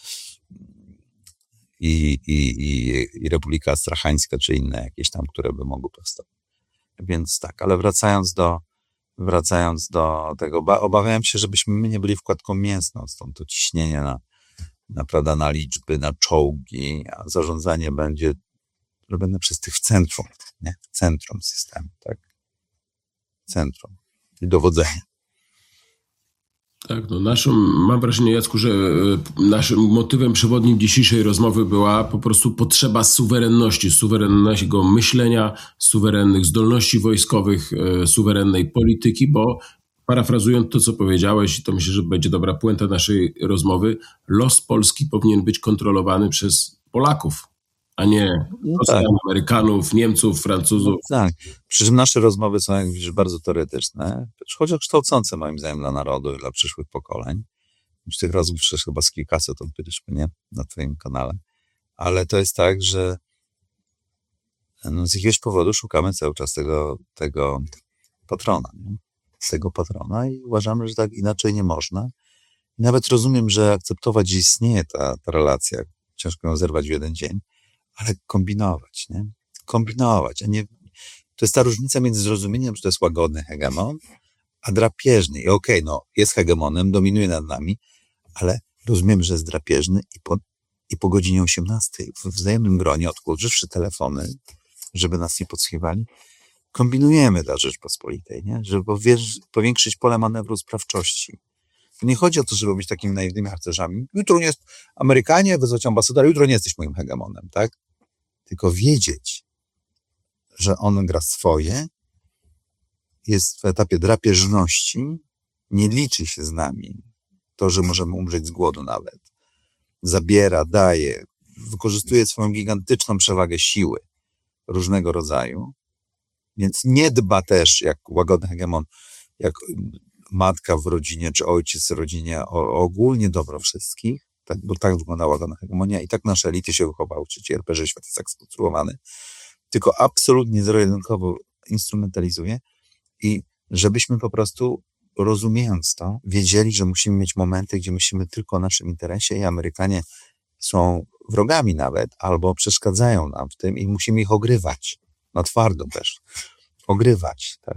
I, i, i, i Republika Astrachańska, czy inne jakieś tam, które by mogły powstać. Więc tak, ale wracając do wracając do tego, obawiałem się, żebyśmy my nie byli wkładką mięsną, stąd to ciśnienie na, na, prawda, na liczby, na czołgi, a zarządzanie będzie robione przez tych w centrum, nie? W centrum systemu, tak? Centrum i dowodzenie. Tak, no naszym, mam wrażenie, Jacku, że naszym motywem przewodnim dzisiejszej rozmowy była po prostu potrzeba suwerenności, suwerennego myślenia, suwerennych zdolności wojskowych, suwerennej polityki, bo parafrazując to, co powiedziałeś, i to myślę, że będzie dobra puenta naszej rozmowy, los Polski powinien być kontrolowany przez Polaków, a nie no Rosjan, tak. Amerykanów, Niemców, Francuzów. No tak. Przy czym nasze rozmowy są, jak widzisz, bardzo teoretyczne, choć kształcące moim zdaniem dla narodu i dla przyszłych pokoleń. Już tych rozmów przecież chyba z kilkaset odbyliśmy, nie? Na twoim kanale. Ale to jest tak, że no, z jakiegoś powodu szukamy cały czas tego, tego patrona, nie? Tego patrona i uważamy, że tak inaczej nie można. I nawet rozumiem, że akceptować, że istnieje ta, ta relacja, ciężko ją zerwać w jeden dzień, ale kombinować, nie? Kombinować, a nie... To jest ta różnica między zrozumieniem, że to jest łagodny hegemon, a drapieżny. I okej, okay, no, jest hegemonem, dominuje nad nami, ale rozumiem, że jest drapieżny i po, i po godzinie osiemnastej w wzajemnym gronie, odkłuczywszy telefony, żeby nas nie podsłuchiwali, kombinujemy dla Rzeczpospolitej, nie? Żeby powiększyć pole manewru sprawczości. Nie chodzi o to, żeby być takimi naiwnymi harcerzami. Jutro nie jest Amerykanie, wezwać ambasadora, jutro nie jesteś moim hegemonem, tak? Tylko wiedzieć, że on gra swoje, jest w etapie drapieżności, nie liczy się z nami. To, że możemy umrzeć z głodu nawet. Zabiera, daje, wykorzystuje swoją gigantyczną przewagę siły różnego rodzaju, więc nie dba też, jak łagodny hegemon, jak matka w rodzinie, czy ojciec w rodzinie, o, o ogólnie dobro wszystkich, tak, bo tak wygląda łagodna hegemonia i tak nasze elity się wychowały, czy ci er pe gie, świat jest tak skonstruowany, tylko absolutnie zero-jedynkowo instrumentalizuje i żebyśmy po prostu, rozumiejąc to, wiedzieli, że musimy mieć momenty, gdzie myślimy tylko o naszym interesie i Amerykanie są wrogami nawet, albo przeszkadzają nam w tym i musimy ich ogrywać, na twardo też, ogrywać, tak.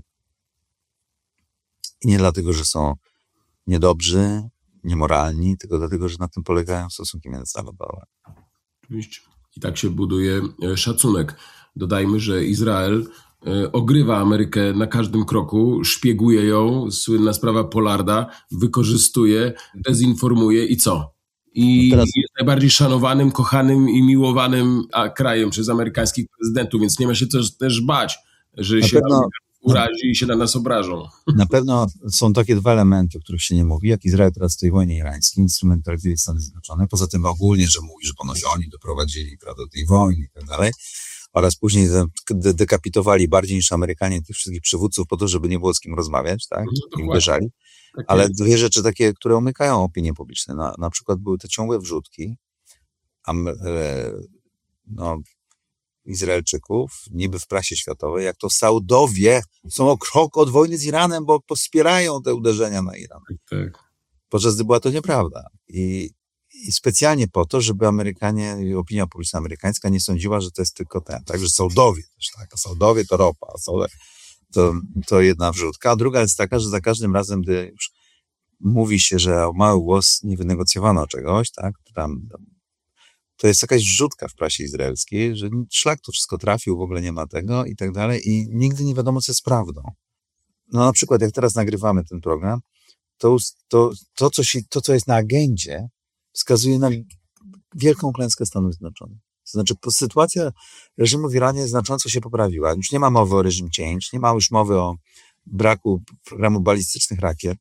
I nie dlatego, że są niedobrzy, niemoralni, tylko dlatego, że na tym polegają stosunki międzynarodowe. Oczywiście. I tak się buduje szacunek. Dodajmy, że Izrael ogrywa Amerykę na każdym kroku, szpieguje ją, słynna sprawa Pollarda, wykorzystuje, dezinformuje i co? I no teraz... jest najbardziej szanowanym, kochanym i miłowanym krajem przez amerykańskich prezydentów, więc nie ma się też, też bać, że na się pewno... urazi i się na nas obrażą. Na pewno są takie dwa elementy, o których się nie mówi, jak Izrael teraz w tej wojnie irańskiej instrumentalizuje Stany Zjednoczone, poza tym ogólnie, że mówi, że ponoć oni doprowadzili, prawda, do tej wojny i tak dalej, oraz później de- dekapitowali bardziej niż Amerykanie tych wszystkich przywódców po to, żeby nie było z kim rozmawiać, tak, no, i uderzali. Tak ale jest. Dwie rzeczy takie, które umykają opinię publiczną, na, na przykład były te ciągłe wrzutki, am, e, no, Izraelczyków, niby w prasie światowej, jak to Saudowie są o krok od wojny z Iranem, bo wspierają te uderzenia na Iran. Tak. Podczas gdy była to nieprawda. I, i specjalnie po to, żeby Amerykanie, opinia publiczna amerykańska nie sądziła, że to jest tylko ten, tak, że Saudowie też, tak, a Saudowie to ropa, a Saudowie to, to jedna wrzutka. A druga jest taka, że za każdym razem, gdy już mówi się, że o mały głos nie wynegocjowano czegoś, tak, tam, tam to jest jakaś wrzutka w prasie izraelskiej, że szlak to wszystko trafił, w ogóle nie ma tego i tak dalej i nigdy nie wiadomo, co jest prawdą. No na przykład, jak teraz nagrywamy ten program, to, to, to, co, się, to co jest na agendzie, wskazuje na wielką klęskę Stanów Zjednoczonych. To znaczy, sytuacja reżimu w Iranie znacząco się poprawiła. Już nie ma mowy o regime change, nie ma już mowy o braku programu balistycznych rakiet,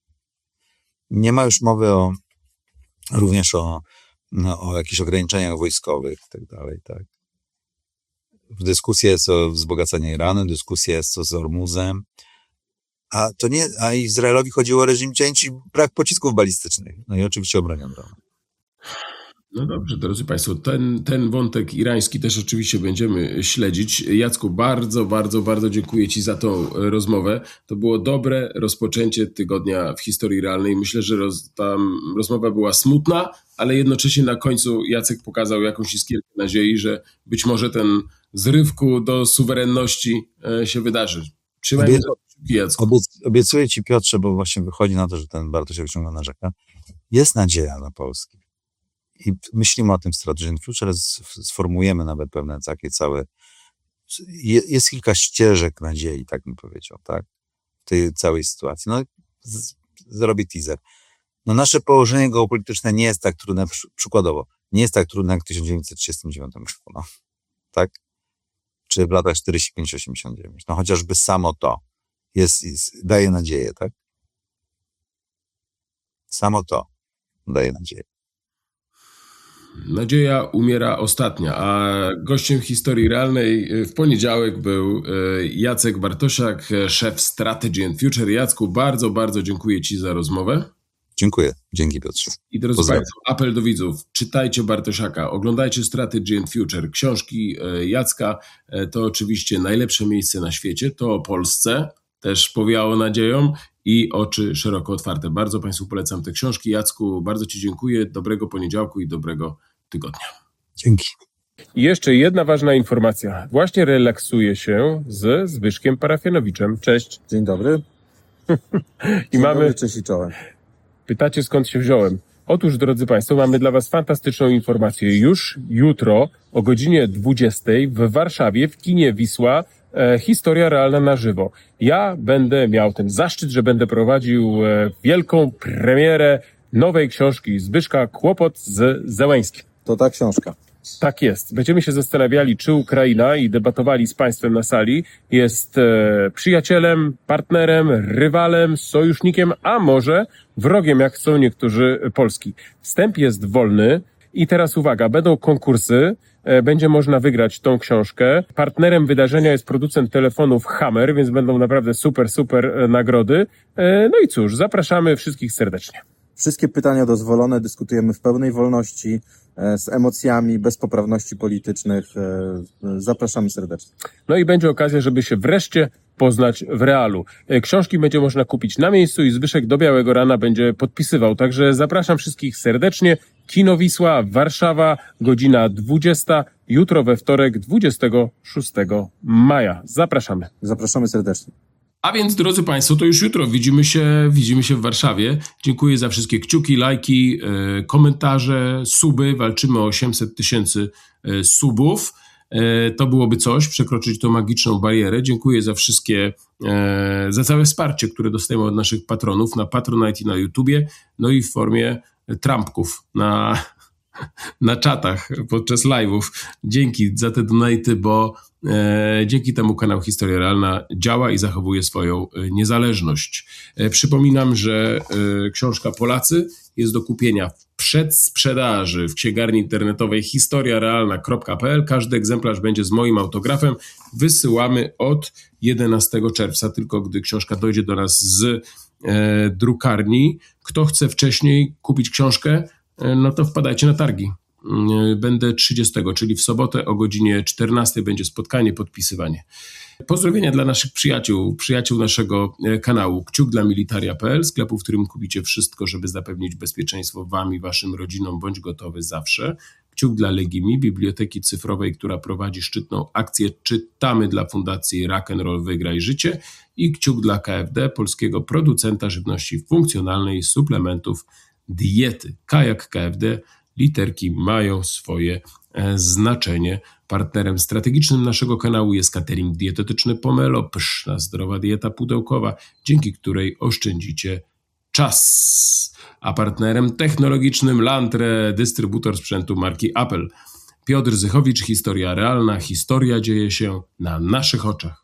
nie ma już mowy o, również o No, o jakichś ograniczeniach wojskowych i tak dalej, tak. Dyskusja jest o wzbogaceniu Iranu, dyskusja jest o z Ormuzem, a to nie, a Izraelowi chodziło o reżim cięć i brak pocisków balistycznych. No i oczywiście o broń jądrową. No dobrze, drodzy Państwo, ten, ten wątek irański też oczywiście będziemy śledzić. Jacku, bardzo, bardzo, bardzo dziękuję Ci za tą rozmowę. To było dobre rozpoczęcie tygodnia w historii realnej. Myślę, że roz, ta rozmowa była smutna, ale jednocześnie na końcu Jacek pokazał jakąś iskierkę nadziei, że być może ten zryw ku do suwerenności się wydarzy. Trzymajmy za kciuki, Jacku. Obiecuję Ci, Piotrze, bo właśnie wychodzi na to, że ten Bartosiak ciągle narzeka. Jest nadzieja dla Polski. I myślimy o tym w Strategy and Future, sformułujemy nawet pewne takie całe... Jest kilka ścieżek nadziei, tak bym powiedział, tak? W tej całej sytuacji. No, z, zrobię teaser. No, nasze położenie geopolityczne nie jest tak trudne, przykładowo, nie jest tak trudne jak w tysiąc dziewięćset trzydziestym dziewiątym roku, no. Tak? Czy w latach czterdzieści pięć osiemdziesiąt dziewięć. No, chociażby samo to jest, jest, daje nadzieję, tak? Samo to daje nadzieję. Nadzieja umiera ostatnia, a gościem historii realnej w poniedziałek był Jacek Bartosiak, szef Strategy and Future. Jacku, bardzo, bardzo dziękuję Ci za rozmowę. Dziękuję. Dzięki, Piotrze. I drodzy Pozdrawiam. Państwo, apel do widzów. Czytajcie Bartosiaka, oglądajcie Strategy and Future. Książki Jacka to oczywiście najlepsze miejsce na świecie. To o Polsce też powiało nadzieją i oczy szeroko otwarte. Bardzo Państwu polecam te książki. Jacku, bardzo Ci dziękuję. Dobrego poniedziałku i dobrego tygodnia. Dzięki. I jeszcze jedna ważna informacja. Właśnie relaksuję się z Zbyszkiem Parafianowiczem. Cześć. Dzień dobry. I Dzień mamy... dobry, cześć i czołem. Pytacie, skąd się wziąłem? Otóż, drodzy Państwo, mamy dla Was fantastyczną informację. Już jutro o godzinie dwudziestej w Warszawie w kinie Wisła e, Historia realna na żywo. Ja będę miał ten zaszczyt, że będę prowadził e, wielką premierę nowej książki Zbyszka Kłopot z Zełeńskim. To ta książka. Tak jest. Będziemy się zastanawiali, czy Ukraina, i debatowali z Państwem na sali, jest e, przyjacielem, partnerem, rywalem, sojusznikiem, a może wrogiem, jak chcą niektórzy Polski. Wstęp jest wolny i teraz uwaga, będą konkursy, e, będzie można wygrać tą książkę. Partnerem wydarzenia jest producent telefonów Hammer, więc będą naprawdę super, super e, nagrody. E, no i cóż, zapraszamy wszystkich serdecznie. Wszystkie pytania dozwolone, dyskutujemy w pełnej wolności, z emocjami, bez poprawności politycznych. Zapraszamy serdecznie. No i będzie okazja, żeby się wreszcie poznać w realu. Książki będzie można kupić na miejscu i Zbyszek do białego rana będzie podpisywał. Także zapraszam wszystkich serdecznie. Kino Wisła, Warszawa, godzina dwudziesta, jutro we wtorek, dwudziestego szóstego maja. Zapraszamy. Zapraszamy serdecznie. A więc, drodzy Państwo, to już jutro widzimy się, widzimy się w Warszawie. Dziękuję za wszystkie kciuki, lajki, yy, komentarze, suby. Walczymy o osiemset tysięcy yy, subów. Yy, to byłoby coś, przekroczyć tą magiczną barierę. Dziękuję za wszystkie, yy, za całe wsparcie, które dostajemy od naszych patronów na Patronite i na YouTubie, no i w formie trampków na, na czatach podczas live'ów. Dzięki za te donaty, bo E, dzięki temu kanał Historia Realna działa i zachowuje swoją e, niezależność. E, przypominam, że e, książka Polacy jest do kupienia w przedsprzedaży w księgarni internetowej historia realna kropka p l. Każdy egzemplarz będzie z moim autografem. Wysyłamy od jedenastego czerwca, tylko gdy książka dojdzie do nas z e, drukarni. Kto chce wcześniej kupić książkę, e, no to wpadajcie na targi. Będę trzydziestego, czyli w sobotę o godzinie czternastej będzie spotkanie, podpisywanie. Pozdrowienia dla naszych przyjaciół, przyjaciół naszego kanału. Kciuk dla militaria kropka p l, sklepu, w którym kupicie wszystko, żeby zapewnić bezpieczeństwo wam i waszym rodzinom. Bądź gotowy zawsze. Kciuk dla Legimi, biblioteki cyfrowej, która prowadzi szczytną akcję Czytamy dla Fundacji Rock'n'Roll Wygraj Życie. I kciuk dla K F D, polskiego producenta żywności funkcjonalnej, suplementów, diety. Kajak K F D. Literki mają swoje e, znaczenie. Partnerem strategicznym naszego kanału jest catering dietetyczny Pomelo, pyszna, zdrowa dieta pudełkowa, dzięki której oszczędzicie czas. A partnerem technologicznym Lantre, dystrybutor sprzętu marki Apple. Piotr Zychowicz, Historia Realna. Historia dzieje się na naszych oczach.